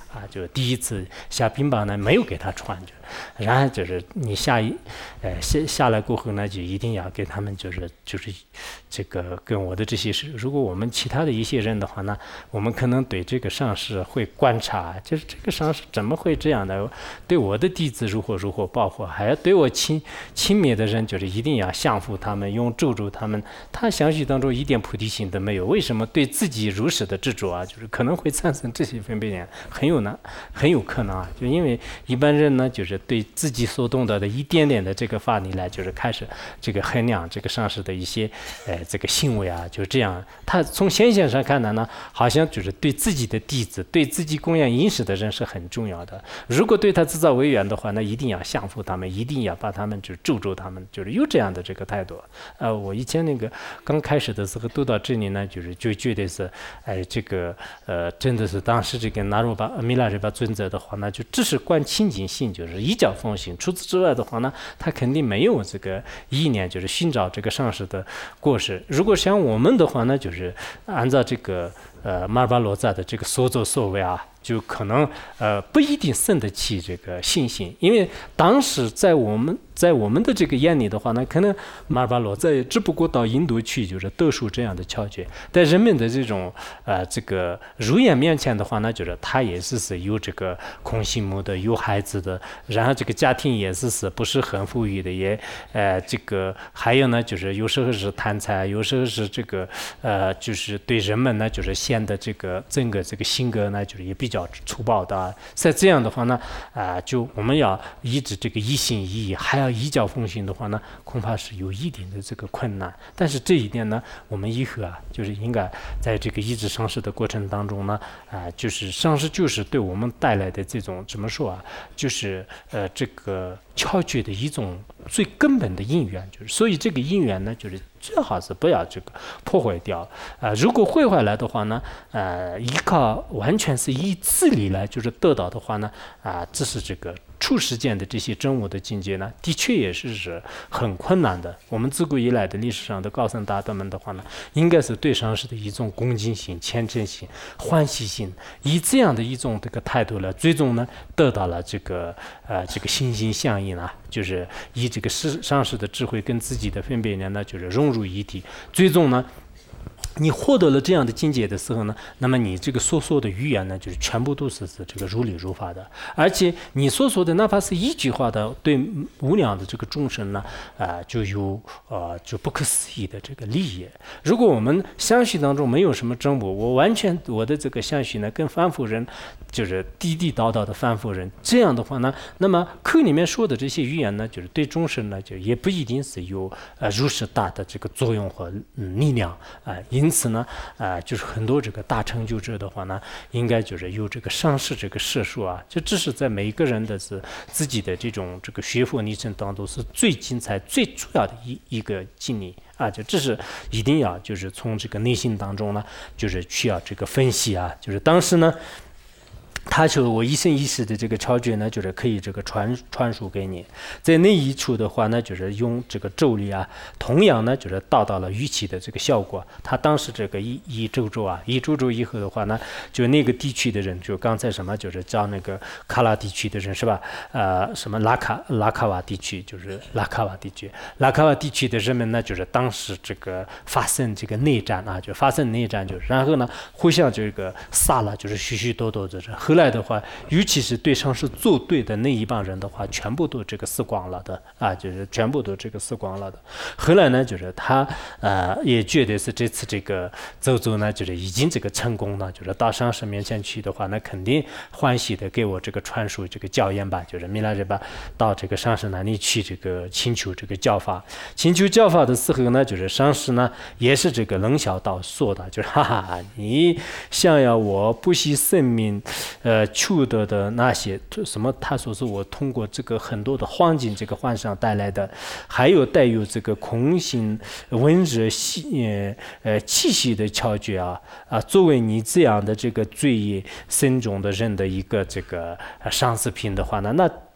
啊，就第一次下冰雹呢没有给他穿，就然后就是你下一呃下下来过后呢，就一定要给他们就是就是这个跟我的这些是，如果我们其他的一些人的话呢，我们可能对这个上师会观察，就是这个上师怎么会这样的，对我的弟子如何如何报复，还要对我亲亲密的人，就是一定要降服他们，用咒诅他们。他详细当中一点菩提心都没有，为什么对自己如实的执着啊？就是可能会产生这些分别念，很有难，很有可能啊，就因为一般人呢，就是对自己所懂得的一点点的这个法理来，就是开始这个衡量这个上师的一些呃这个行为啊，就这样。他从现象上看来呢，好像就是对自己的弟子、对自己供养饮食的人是很重要的。如果对他制造违缘的话，那一定要降服他们，一定要把他们就咒咒他们，就是有这样的这个态度。呃，我以前那个刚开始的时候读到这里呢，就是就觉得是，哎，这个呃真的是当时这个那鲁巴弥勒日巴尊者的话呢，就只是观清净心，就是依教奉行。除此之外的话呢，他肯定没有这个意念，就是寻找这个上师的过失。如果像我们的话呢，就是按照这个呃马尔巴罗扎的这个所作所为啊，就可能呃不一定生得起这个信心，因为当时在我们在我们的这个眼里的话呢，可能马尔巴罗扎也只不过到印度去就是得数这样的窍诀，在人们的这种呃这个肉眼面前的话呢，就是他也是是有这个空心母的，有孩子的，然后这个家庭也是是不是很富裕的，也呃这个还有呢，就是有时候是贪财，有时候是这个呃就是对人们呢就是显得这个整个这个性格呢就是也比较粗暴的啊。在这样的话呢，啊、呃，就我们要一直这个一心一意，还要依教奉行的话呢，恐怕是有一定的这个困难。但是这一点呢，我们以后啊，就是应该在这个一直上师的过程当中呢，啊、呃，就是上师就是对我们带来的这种怎么说啊，就是呃这个窍诀的一种最根本的因缘，就是所以这个因缘呢，就是最好是不要这个破坏掉啊、呃。如果毁坏来的话呢，呃，依靠完全是以自力来就是得到的话呢，啊、呃，这是这个出世间的这些真我的境界呢，的确也是是很困难的。我们自古以来的历史上的高僧大德们的话呢，应该是对上师的一种恭敬心、虔诚心、欢喜心，以这样的一种这个态度呢，最终呢得到了这个呃这个心心相印啊，就是以这个师上师的智慧跟自己的分别念呢，就是融入一体，最终呢。你获得了这样的境界的时候呢，那么你这个所说的语言呢，就是全部都是是这个如理如法的，而且你所说的哪怕是一句话的，对无量的这个众生呢，啊、呃，就有呃就不可思议的这个利益。如果我们相续当中没有什么真我，我完全我的这个相续呢，跟凡夫人就是地地道道的凡夫人，这样的话呢，那么课里面说的这些语言呢，就是对众生呢，就也不一定是有呃如实大的这个作用和、嗯、力量啊。呃因此呢，啊、呃，就是很多这个大成就者的话呢，应该就是有这个上师这个摄受啊，就这是在每一个人的是自己的这种这个学佛历程当中是最精彩、最主要的一一个经历啊，就这是一定要就是从这个内心当中呢，就是需要这个分析啊，就是当时呢。他说我一生一世的这个窍诀呢，就是可以这个传传输给你。在那一处的话呢，就是用这个咒力啊，同样呢就是达到了预期的这个效果。他当时这个一一咒咒啊，一咒咒以后的话呢，就那个地区的人，就刚才什么就是叫那个卡拉地区的人是吧？呃，什么拉卡拉卡瓦地区，就是拉卡瓦地区，拉卡瓦地区的人们呢，就是当时这个发生这个内战啊，就发生内战，就是然后呢互相这个杀了，就是许许多多的人。后来的话，尤其是对上是作对的那一帮人的话，全部都这个死光了的啊，就是全部都这个死光了的。后来呢，就是他呃也觉得是这次这个走走呢，就是已经这个成功了，就是到上师面前去的话，那肯定欢喜的给我这个传授这个教言吧，就是弥勒日巴到这个上师那里去这个请求这个教法，请求教法的时候呢，就是上师呢也是这个冷笑道说的，就是哈哈，你想要我不惜生命。呃，求得的那些什么，他说是我通过这个很多的环境，这个幻象带来的，还有带有这个空性温热气呃呃气息的窍诀啊啊，作为你这样的这个罪业深重的人的一个这个呃上司品的话呢，那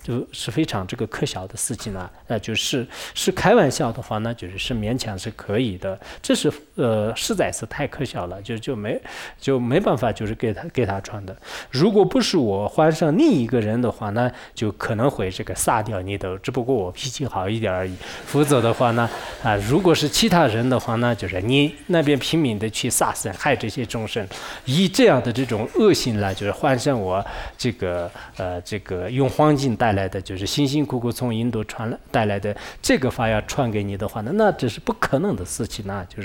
就是非常这个可笑的事情呢，呃，就是是开玩笑的话呢，就是是勉强是可以的，这是呃实在是太可笑了，就就没就没办法就是给他给他穿的。如果不是我换上另一个人的话呢，就可能会这个杀掉你的，只不过我脾气好一点而已。否则的话呢，啊、如果是其他人的话呢，就是你那边拼命的去杀生害这些众生，以这样的这种恶行来，就是换上我这个呃这个用黄金带来的，就是辛辛苦苦从印度传来带来的这个法要传给你的话呢，那这是不可能的事情啊，就是。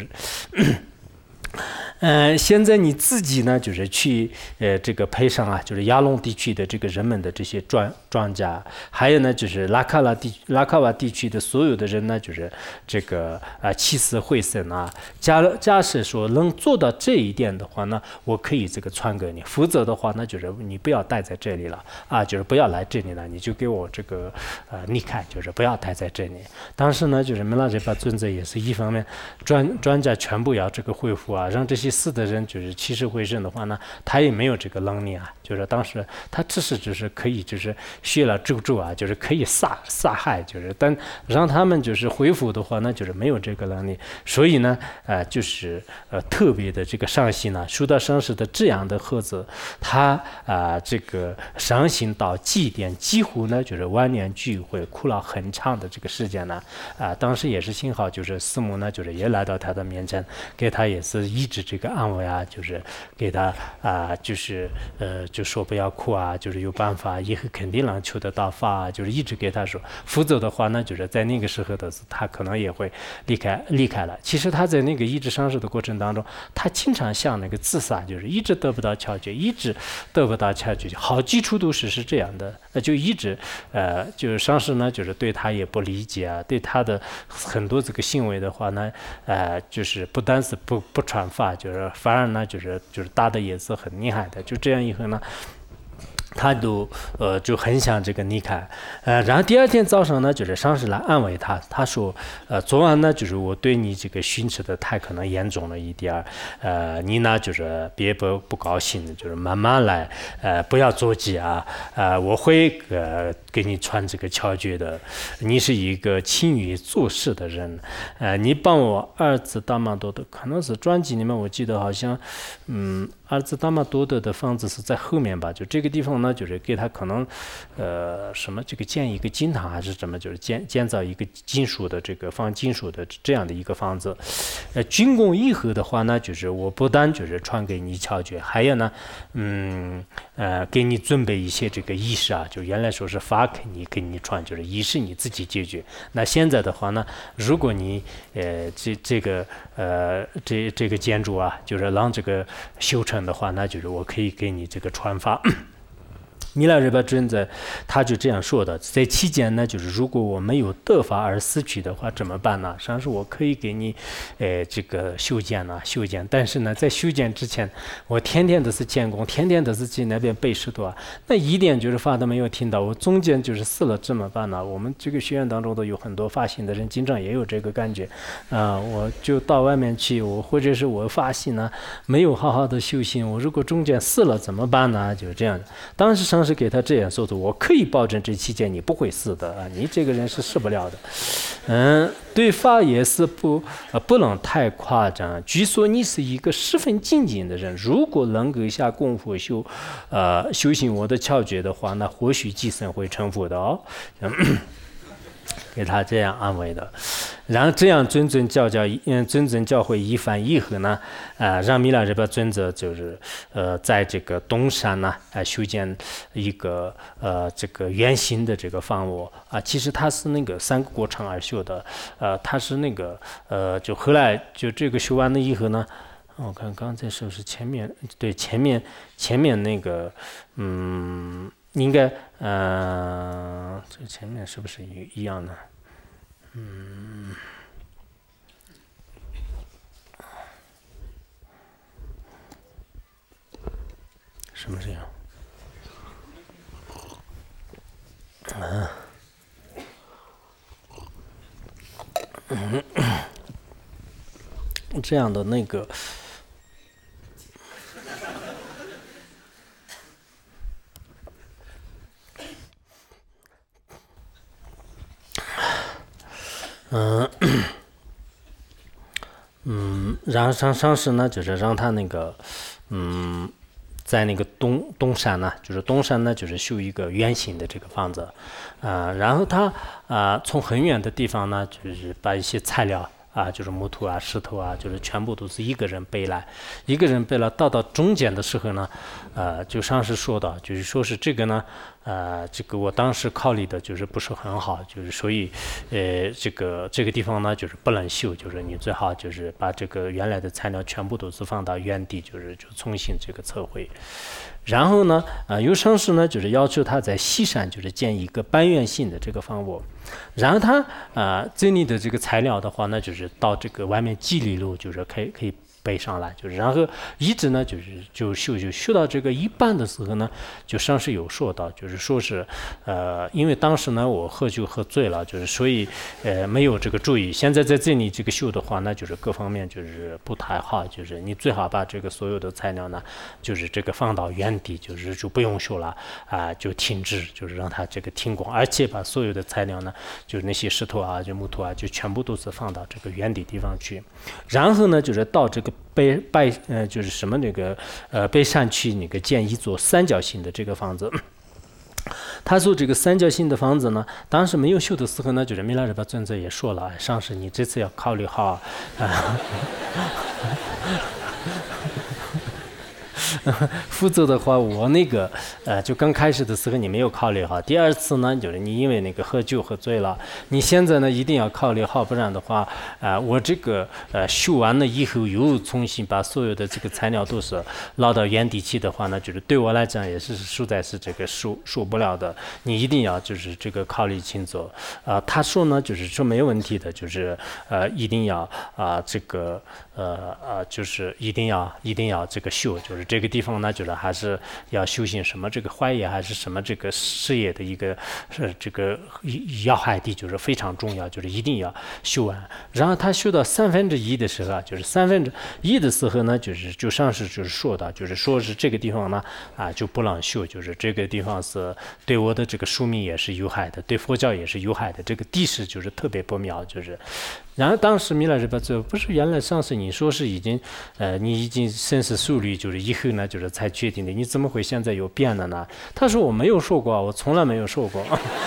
呃，现在你自己呢，就是去呃这个配上啊，就是亚龙地区的这个人们的这些庄庄稼，还有呢就是拉卡拉地拉卡瓦地区的所有的人呢，就是这个啊起死回生啊。假假设说能做到这一点的话呢，我可以这个传给你；否则的话呢，就是你不要待在这里了啊，就是不要来这里了，你就给我这个呃离开，就是不要待在这里。当时呢，就是米拉这巴尊者也是一方面专专家全部要这个恢复啊，让这些死的人就是起死回生的话呢，他也没有这个能力啊。就是当时他只是就是可以就是学了咒咒啊，就是可以杀杀害，就是但让他们就是恢复的话呢，就是没有这个能力。所以呢，呃，就是呃特别的这个伤心呢，受到伤势的这样的盒子，他啊、呃、这个伤心到祭奠，几乎呢就是万年聚会，哭了很长的这个时间呢。啊、呃，当时也是幸好就是师母呢，就是也来到他的面前，给他也是一直这个安慰啊，就是给他啊、呃，就是呃就说不要哭啊，就是有办法，以后肯定能求得到法啊，就是一直给他说。否则的话呢，就是在那个时候的他可能也会离开离开了。其实他在那个一直伤势的过程当中，他经常想那个自杀，就是一直得不到窍诀，一直得不到窍诀，好几处都是是这样的，那就一直呃就是伤势呢，就是对他也不理解啊，对他的很多这个行为的话呢，呃就是不单是不不传法，就是反而呢就是就是打的也是很厉害的，就这样以后呢。他都呃就很想这个离开，呃，然后第二天早上呢，就是上师来安慰他，他说，呃，昨晚呢，就是我对你这个训斥的太可能严重了一点儿，呃，你呢就是别不不高兴，就是慢慢来，呃，不要着急啊，呃，我会呃给你传这个窍诀的，你是一个勤于做事的人，呃，你帮我儿子大马多的，可能是专辑里面我记得好像，嗯。儿子大马多德的房子是在后面吧？就这个地方呢，就是给他可能，呃，什么这个建一个金堂还是怎么，就是建建造一个金属的这个放金属的这样的一个房子。呃，竣工以后的话呢，就是我不但就是传给你窍诀，还有呢，嗯，呃，给你准备一些这个仪式啊，就原来说是法给你给你传，就是仪式你自己解决。那现在的话呢，如果你呃这这个呃这这个建筑啊，就是让这个修成的话，那就是我可以给你这个传法。弥勒日巴尊者他就这样说的，在期间呢，就是如果我没有得法而死去的话，怎么办呢？实际上是我可以给你，呃，这个修建呢，修建。但是呢，在修建之前，我天天都是建功，天天都是去那边背石头啊，那一点就是法都没有听到，我中间就是死了，怎么办呢？我们这个学院当中都有很多发心的人，经常也有这个感觉，啊、呃，我就到外面去，我或者是我发心呢，没有好好的修行，我如果中间死了怎么办呢？就是这样的。当时上师给他这样说的，我可以保证这期间你不会死的啊，你这个人是死不了的。嗯，对法也是不呃不能太夸张。据说你是一个十分精进的人，如果能够下功夫修，呃修行我的窍诀的话，那或许即生会成佛的哦。嗯给他这样安慰的，然后这样谆谆教教，嗯，谆谆教诲一番以后呢，呃，让弥勒日巴尊者就是呃，在这个东山呢，呃，修建一个呃这个圆形的这个房屋啊，其实他是那个三个过程而修的，呃，他是那个呃，就后来就这个修完了以后呢。我看刚才是不是前面对前面前面那个嗯。应该，呃，这前面是不是一一样的？嗯，什么这样？啊，嗯，这样的那个。 嗯嗯，然后上上师呢，就是让他那个，嗯，在那个东东山呢，就是东山呢，就是修一个圆形的这个房子，啊、呃，然后他啊、呃、从很远的地方呢，就是把一些材料。啊，就是木头啊、石头啊，就是全部都是一个人背来，一个人背了。到到中间的时候呢，呃，就上次说到，就是说是这个呢，呃，这个我当时考虑的就是不是很好，就是所以，呃，这个这个地方呢，就是不能修，就是你最好就是把这个原来的材料全部都是放到原地，就是就重新这个测绘。然后呢，呃，有上师呢，就是要求他在西山就是建一个半圆形的这个房屋。然后他啊、呃，这里的这个材料的话呢，就是到这个外面几里路，就是可以可以背上来，就是然后一直呢，就是就修就修到这个一半的时候呢，就上师有说到，就是说是呃，因为当时呢我喝酒喝醉了，就是所以呃没有这个注意。现在在这里这个修的话呢，就是各方面就是不太好，就是你最好把这个所有的材料呢，就是这个放到原地，就是就不用修了啊、呃，就停止，就是让它这个停工，而且把所有的材料呢，就是那些石头啊、就木头啊，就全部都是放到这个原地地方去。然后呢，就是到这个北北呃，就是什么那个呃北山区那个建一座三角形的这个房子。他说这个三角形的房子呢，当时没有修的时候呢，就是弥勒日巴尊者也说了，上师你这次要考虑好啊。呃否则的话，我那个呃，就刚开始的时候你没有考虑好，第二次呢，就是你因为那个喝酒喝醉了，你现在呢一定要考虑好，不然的话，啊、呃，我这个呃修完了以后又重新把所有的这个材料都是捞到原地去的话呢，就是对我来讲也是实在是这个受受不了的，你一定要就是这个考虑清楚。啊、呃，他说呢，就是说没有问题的，就是呃一定要啊、呃、这个呃呃就是一定要一定要这个修，就是这个地方呢，就是还是要修行什么这个坏业还是什么这个事业的一个是这个要害地，就是非常重要，就是一定要修完。然后他修到三分之一的时候啊，就是三分之一的时候呢，就是就上是就是说的，就是说是这个地方呢啊就不能修，就是这个地方是对我的这个寿命也是有害的，对佛教也是有害的，这个地势就是特别不妙，就是。然后当时弥勒日巴尊不是原来上次你说是已经呃你已经深思熟虑，就是以后呢就是才决定的，你怎么会现在又变了呢？他说我没有说过，我从来没有说过。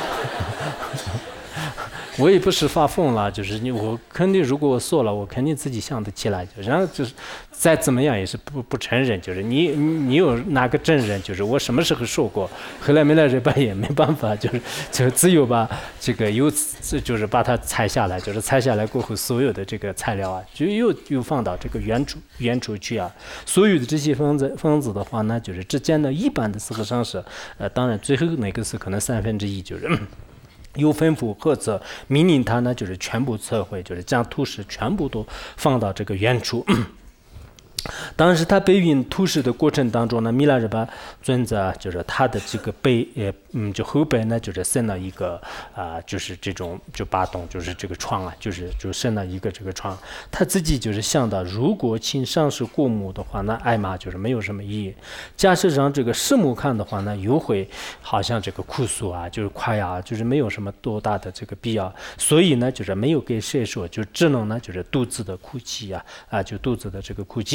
我也不是发疯了，就是你我肯定如果我说了，我肯定自己想得起来，就然后就是再怎么样也是不不承认，就是你你有哪个证人，就是我什么时候说过，后来弥勒日巴也没办法，就是就只有把这个由此就是把它拆下来，就是拆下来过后所有的这个材料啊，就又又放到这个原处原处去啊，所有的这些分子分子的话呢，就是之间的一般的时候上是呃，当然最后那个是可能三分之一就是。有吩咐或者命令他呢，就是全部撤回，就是将土石全部都放到这个原处。当时他背运土石的过程当中呢，弥勒日巴尊者就是他的这个背，呃，嗯，就后背呢，就是生了一个啊、呃，就是这种就八洞，就是这个窗啊，就是就生了一个这个窗。他自己就是想到，如果请上师过目的话，那挨骂就是没有什么意义。假设让这个师母看的话呢，又会好像这个哭诉啊，就是夸呀，就是没有什么多大的这个必要。所以呢，就是没有给谁说，就只能呢，就是独自的哭泣啊，啊，就独自的这个哭泣。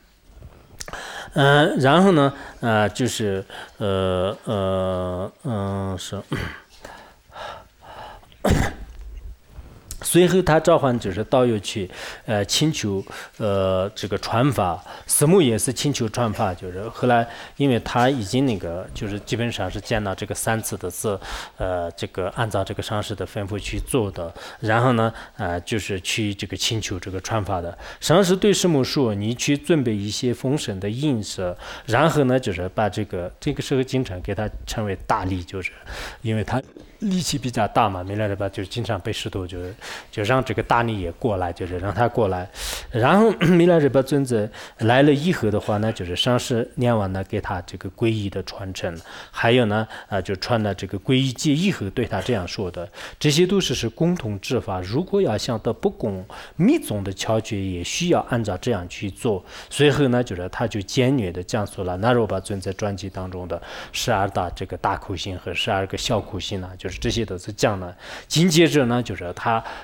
嗯、呃，然后呢，呃，就是呃呃嗯、呃、是。随后他召唤就是道友去，呃，请求呃这个传法，师母也是请求传法，就是后来因为他已经那个就是基本上是见到这个三次的是，呃，这个按照这个上师的吩咐去做的，然后呢，呃，就是去这个请求这个传法的。上师对师母说：“你去准备一些丰盛的饮食，然后呢，就是把这个这个时候经常给他称为大力，就是因为他。”力气比较大嘛，弥勒日巴就经常被石头，就是就让这个大力也过来，就是让他过来。然后弥勒日巴尊者来了以后的话呢，就是上师念完呢，给他这个皈依的传承，还有呢，啊、呃，就传了这个皈依戒以后，对他这样说的：这些都是是共同之法，如果要想得不共密宗的窍诀，也需要按照这样去做。随后呢，就是他就简略的讲述了那若巴尊者传记当中的十二大这个大苦行和十二个小苦行呢。就是这些都是讲了，紧接着呢，就是他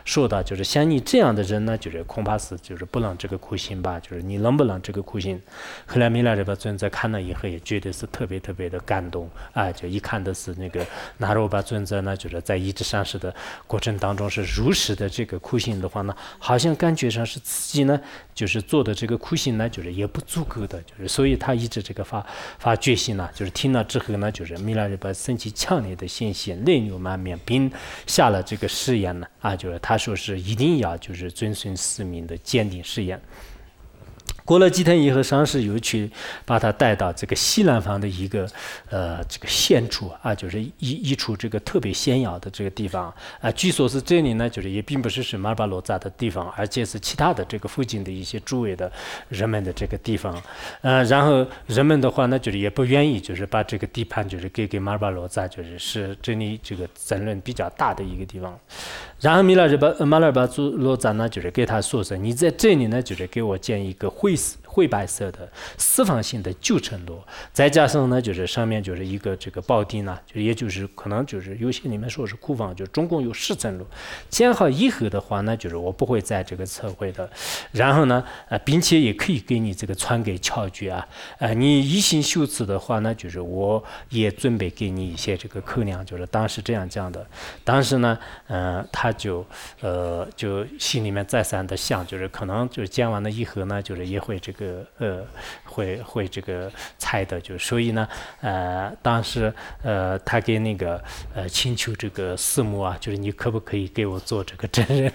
说到，就是像你这样的人呢，就是恐怕是就是不能这个苦行吧，就是你能不能这个苦行？后来弥勒日巴尊者看了以后，也觉得是特别特别的感动啊，就一看的是那个那罗巴尊者呢，就是在一直上师的过程当中是如实的这个苦行的话呢，好像感觉上是自己呢，就是做的这个苦行呢，就是也不足够的，就是所以他一直这个发发决心呢，就是听了之后呢，就是弥勒日巴升起强烈的信心，泪流满面，并下了这个誓言呢，啊，就是他说是一定要就是遵循使命的坚定誓言。过了几天以后，上师又去把他带到这个西南方的一个呃这个县处啊，就是一一处这个特别险要的这个地方啊。据说是这里呢，就是也并不是是马尔巴罗扎的地方，而且是其他的这个附近的一些诸位的人们的这个地方。呃，然后人们的话呢，就是也不愿意就是把这个地盘就是给给马尔巴罗扎，就是是这里这个争论比较大的一个地方。然后弥勒日巴马尔巴祖罗扎呢，就是给他说是，你在这里呢，就是给我建一个灰灰白色的四方形的旧城楼，再加上呢，就是上面就是一个这个宝地呢，就也就是可能就是有些你们说是库房，就总共有十层楼。建好以后的话呢，就是我不会在这个测绘的。然后呢，呃，并且也可以给你这个传给侨居啊，呃，你一心修持的话呢，就是我也准备给你一些这个口粮，就是当时这样讲的。当时呢，呃，他就呃就心里面再三的想，就是可能就是建完了以后呢，就是也会这个。个呃会会这个猜的，就所以呢呃当时呃他给那个呃请求这个师母啊，就是你可不可以给我做这个真人？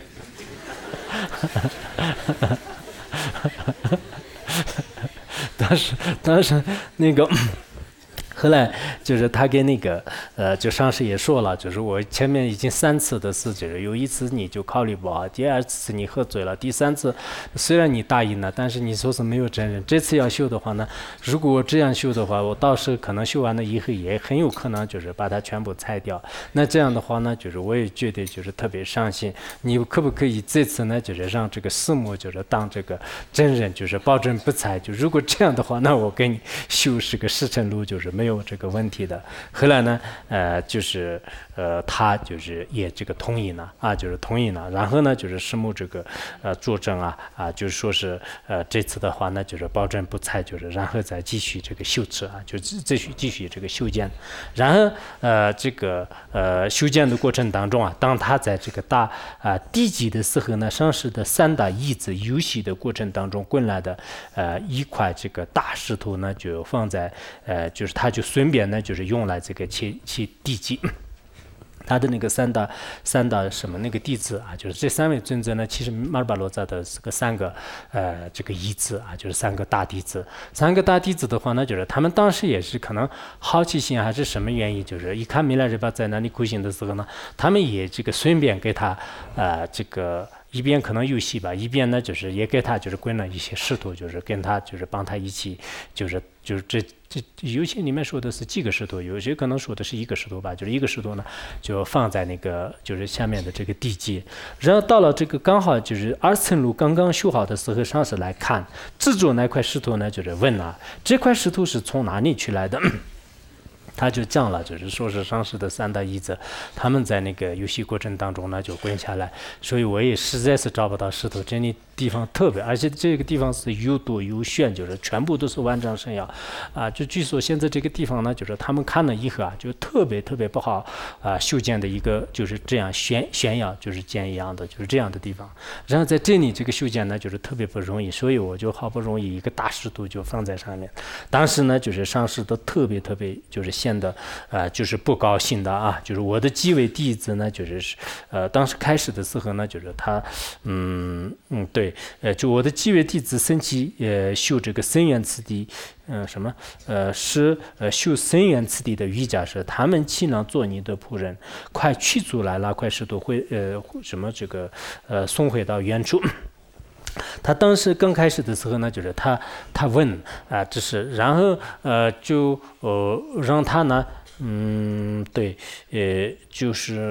当时当时那个。后来就是他跟那个呃，就上师也说了，就是我前面已经三次的事，就是有一次你就考虑不好，第二次你喝醉了，第三次虽然你答应了，但是你说是没有真人。这次要修的话呢，如果我这样修的话，我到时候可能修完了以后也很有可能就是把它全部拆掉。那这样的话呢，就是我也觉得就是特别伤心。你可不可以这次呢，就是让这个师母就是当这个真人，就是保证不拆？就如果这样的话，那我给你修是个十层路，就是没有。没有这个问题的。后来呢，呃，就是呃，他就是也这个同意了啊，就是同意了。然后呢，就是师母这个呃作证啊啊，就是说是呃这次的话呢，就是保证不拆，就是然后再继续这个修持啊，就继续继续这个修建。然后呃这个呃修建的过程当中啊，当他在这个大啊地基的时候呢，上师的三大椅子游戏的过程当中滚来的呃一块这个大石头呢，就放在呃就是他就顺便呢就是用来这个砌砌地基。他的那个三大三大什么那个弟子啊，就是这三位尊者呢，其实马尔巴罗扎的这个三个呃这个姨子啊，就是三个大弟子。三个大弟子的话呢，就是他们当时也是可能好奇心还是什么原因，就是一看弥勒日巴在那里苦行的时候呢，他们也这个顺便给他呃这个。一边可能游戏吧，一边呢就是也给他就是滚了一些石头，就是跟他就是帮他一起，就是就是这这有些里面说的是几个石头，有些可能说的是一个石头吧，就是一个石头呢就放在那个就是下面的这个地基，然后到了这个刚好就是二层路刚刚修好的时候，上师来看制作那块石头呢，就是问啊，这块石头是从哪里去来的？他就讲了，就是说是上师的三大姨子，他们在那个游戏过程当中呢就滚下来，所以我也实在是找不到石头，这里地方特别，而且这个地方是又多又炫，就是全部都是万丈深崖，啊，就据说现在这个地方呢，就是他们看了以后啊，就特别特别不好啊修建的一个就是这样悬悬崖，就是建一样的，就是这样的地方。然后在这里这个修建呢，就是特别不容易，所以我就好不容易一个大石头就放在上面。当时呢，就是上师都特别特别就是显得呃就是不高兴的啊，就是我的几位弟子呢，就是呃当时开始的时候呢，就是他嗯嗯对。呃，就我的几位弟子升起，呃，修这个深远次第，嗯、呃，什么，呃，是呃修深远次第的瑜伽师，他们岂能做你的仆人？快驱逐来那块石头，会呃什么这个呃送回到原处。他当时刚开始的时候呢，就是他他问啊、呃，这是，然后呃就呃让他呢，嗯，对，呃就是。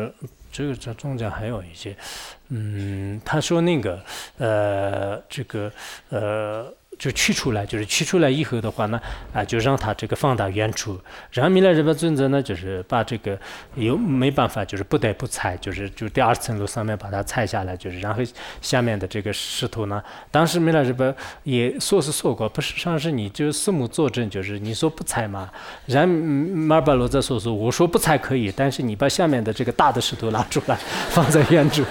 这个这中间还有一些，嗯，他说那个，呃，这个，呃， 就取出来，就是取出来以后的话呢，啊，就让它这个放到远处。然后弥勒日巴尊者呢，就是把这个有没办法，就是不得不拆，就是就第二层楼上面把它拆下来，就是然后下面的这个石头呢，当时弥勒日巴也说是说过，不是上是你就四目作证，就是你说不拆嘛。然后马尔巴罗在说说，我说不拆可以，但是你把下面的这个大的石头拿出来，放在远处。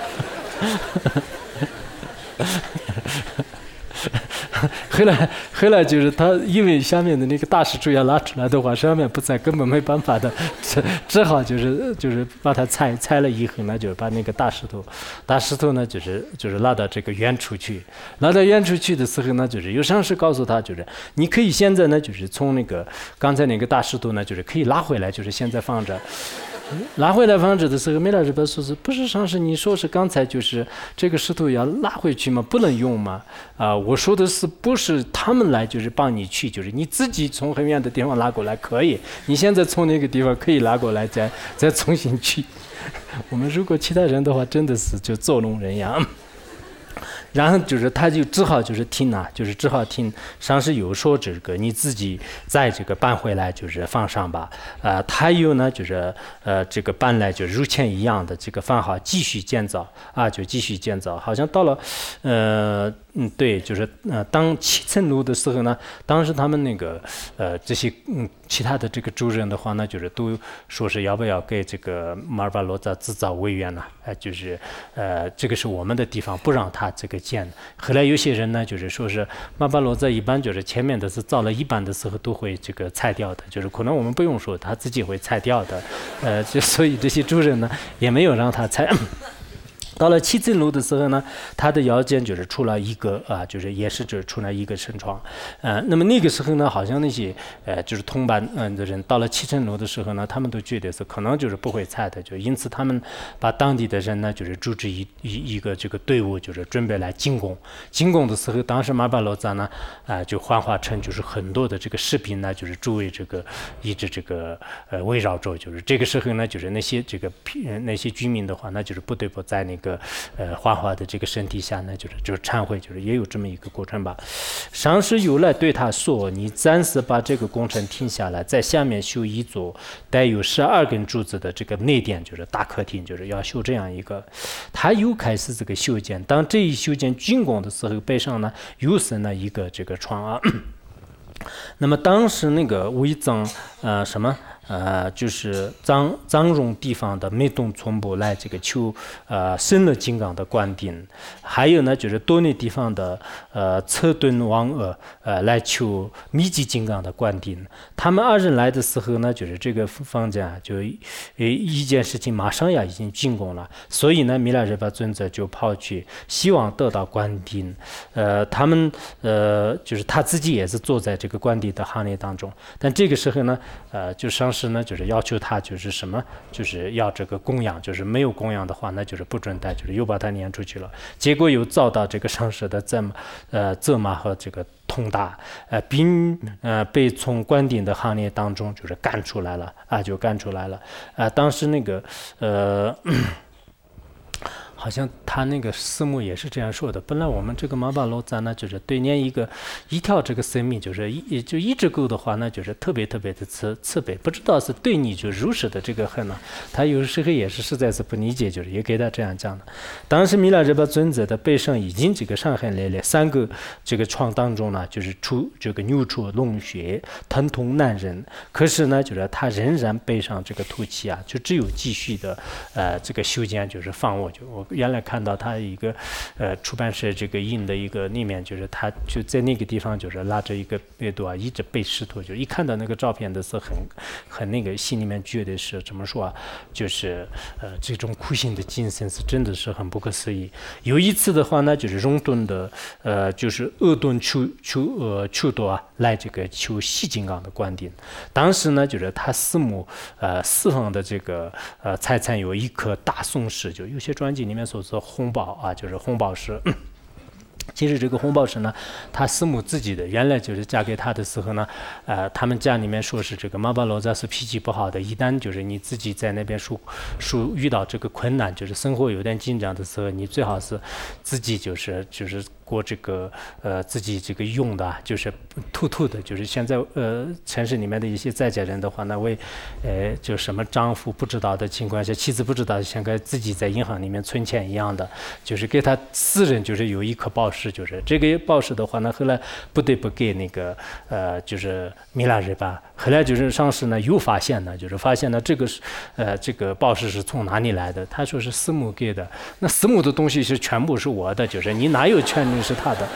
后来，后来就是他，因为下面的那个大石柱要拉出来的话，上面不拆，根本没办法的，只只好就是就是把它拆拆了以后呢，就是把那个大石头，大石头呢，就是就是拉到这个远处去，拉到远处去的时候呢，就是有上师告诉他，就是你可以现在呢，就是从那个刚才那个大石头呢，就是可以拉回来，就是现在放着。拉回来放着的时候，弥勒日巴说是不是上师你说是刚才就是这个石头要拉回去吗？不能用吗？啊、呃，我说的是不是他们来就是帮你去，就是你自己从很远的地方拉过来可以，你现在从那个地方可以拉过来再再重新去。我们如果其他人的话，真的是就作弄人呀。然后就是他就只好就是听啊，就是只好听上师有说这个你自己再这个搬回来就是放上吧，呃，他又呢就是呃这个搬来就如前一样的这个放好继续建造啊，就继续建造，好像到了呃嗯对，就是呃当七层楼的时候呢，当时他们那个呃这些嗯其他的这个主人的话呢，就是都说是要不要给这个马尔巴罗扎制造违约呢？哎、呃，就是呃这个是我们的地方，不让他这个建。后来有些人呢，就是说是马尔巴罗扎一般就是前面的是造了一半的时候都会这个拆掉的，就是可能我们不用说，他自己会拆掉的。呃，就所以这些主人呢也没有让他拆。到了七层楼的时候呢，它的腰间就是出了一个啊，就是也是只出了一个神床，呃，那么那个时候呢，好像那些呃就是同班嗯的人到了七层楼的时候呢，他们都觉得是可能就是不会拆的，就因此他们把当地的人呢就是组织一一一个这个队伍，就是准备来进攻。进攻的时候，当时马尔巴罗扎呢啊、呃、就幻化成就是很多的这个士兵呢，就是周围这个一直这个呃围绕着，就是这个时候呢，就是那些这个那些居民的话，那就是不得不在那个。个呃幻化的这个身体下呢，就是就是忏悔，就是也有这么一个过程吧。上师又来对他说：“你暂时把这个工程停下来，在下面修一座带有十二根柱子的这个内殿，就是大客厅，就是要修这样一个。”他又开始这个修建。当这一修建竣工的时候，背上呢又生了一个这个床啊。那么当时那个为藏呃什么？呃，就是藏藏绒地方的美东村部来这个求呃生了金刚的官丁，还有呢就是多内地方的呃车顿王额呃来求密集金刚的官丁。他们二人来的时候呢，就是这个房间就呃一件事情马上呀已经竣工了，所以呢弥勒日巴尊者就跑去希望得到官丁。呃，他们呃就是他自己也是坐在这个官丁的行列当中，但这个时候呢，呃就上是呢，就是要求他就是什么，就是要这个供养，就是没有供养的话，那就是不准带，就是又把他撵出去了。结果又遭到这个上师的责呃责骂和这个痛打，呃，并呃被从官邸的行列当中就是赶出来了啊，就赶出来了。啊、呃，当时那个呃。好像他那个师母也是这样说的。本来我们这个马巴罗赞呢，就是对念一个一条这个生命，就是一就一只狗的话呢，就是特别特别的慈慈悲。不知道是对你就如实的这个恨呢、啊，他有时候也是实在是不理解，就是也给他这样讲的。当时弥勒日巴尊者的背上已经这个伤痕累累，三个这个创当中呢，就是出这个扭出脓血，疼痛难忍。可是呢，就是他仍然背上这个吐气啊，就只有继续的呃这个修建，就是放我就我。原来看到他一个呃出版社这个印的一个里面，就是他就在那个地方就是拉着一个背篼啊，一直背石头，就一看到那个照片的是很很那个心里面觉得是怎么说啊，就是呃这种苦行的精神是真的是很不可思议。有一次的话呢，就是荣顿的呃就是鄂顿求求呃求多啊来这个求西金刚的观点，当时呢就是他师母呃四方的这个呃财产有一颗大松石，就有些专辑里面说是红宝啊，就是红宝石。其实这个红宝石呢，他师母自己的，原来就是嫁给他的时候呢，呃，他们家里面说是这个马巴罗扎是脾气不好的，一旦就是你自己在那边受受遇到这个困难，就是生活有点紧张的时候，你最好是自己就是就是过这个呃自己这个用的，就是兔兔的，就是现在呃城市里面的一些在家人的话呢，为呃就什么丈夫不知道的情况下，妻子不知道，像跟自己在银行里面存钱一样的，就是给他私人就是有一颗宝石，就是这个宝石的话呢，后来不得不给那个呃就是米拉日巴，后来就是上市呢又发现呢，就是发现呢这个是呃这个宝石是从哪里来的？他说是师母给的，那师母的东西是全部是我的，就是你哪有权利是他的？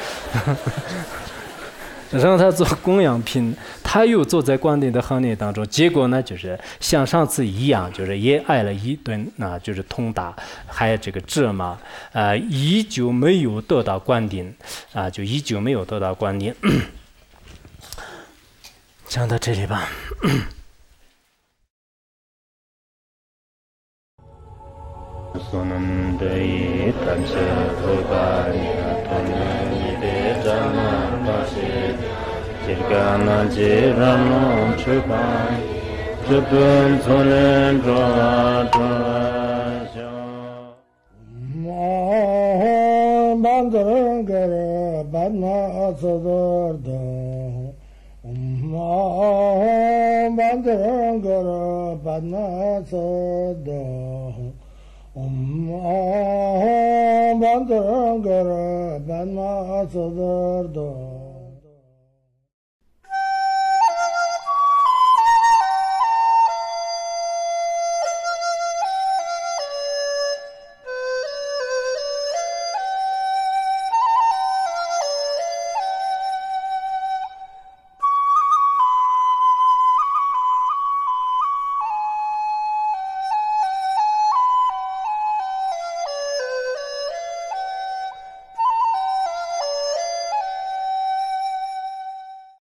让他做供养品，他又坐在光顶的行列当中，结果呢，就是像上次一样，就是也挨了一顿啊，就是痛打，还有这个折磨，啊、呃，依旧没有得到光顶，啊、呃，就依旧没有得到光顶。讲到这里吧。Sonandai tancha thobaya tonani bejana pasi jirgana jirano chupai chupun sonen droadasya Om Bandharangara Badna Sadarda Om Bandharangara Badna Sadarda Om Bandharangara Badna Sadarda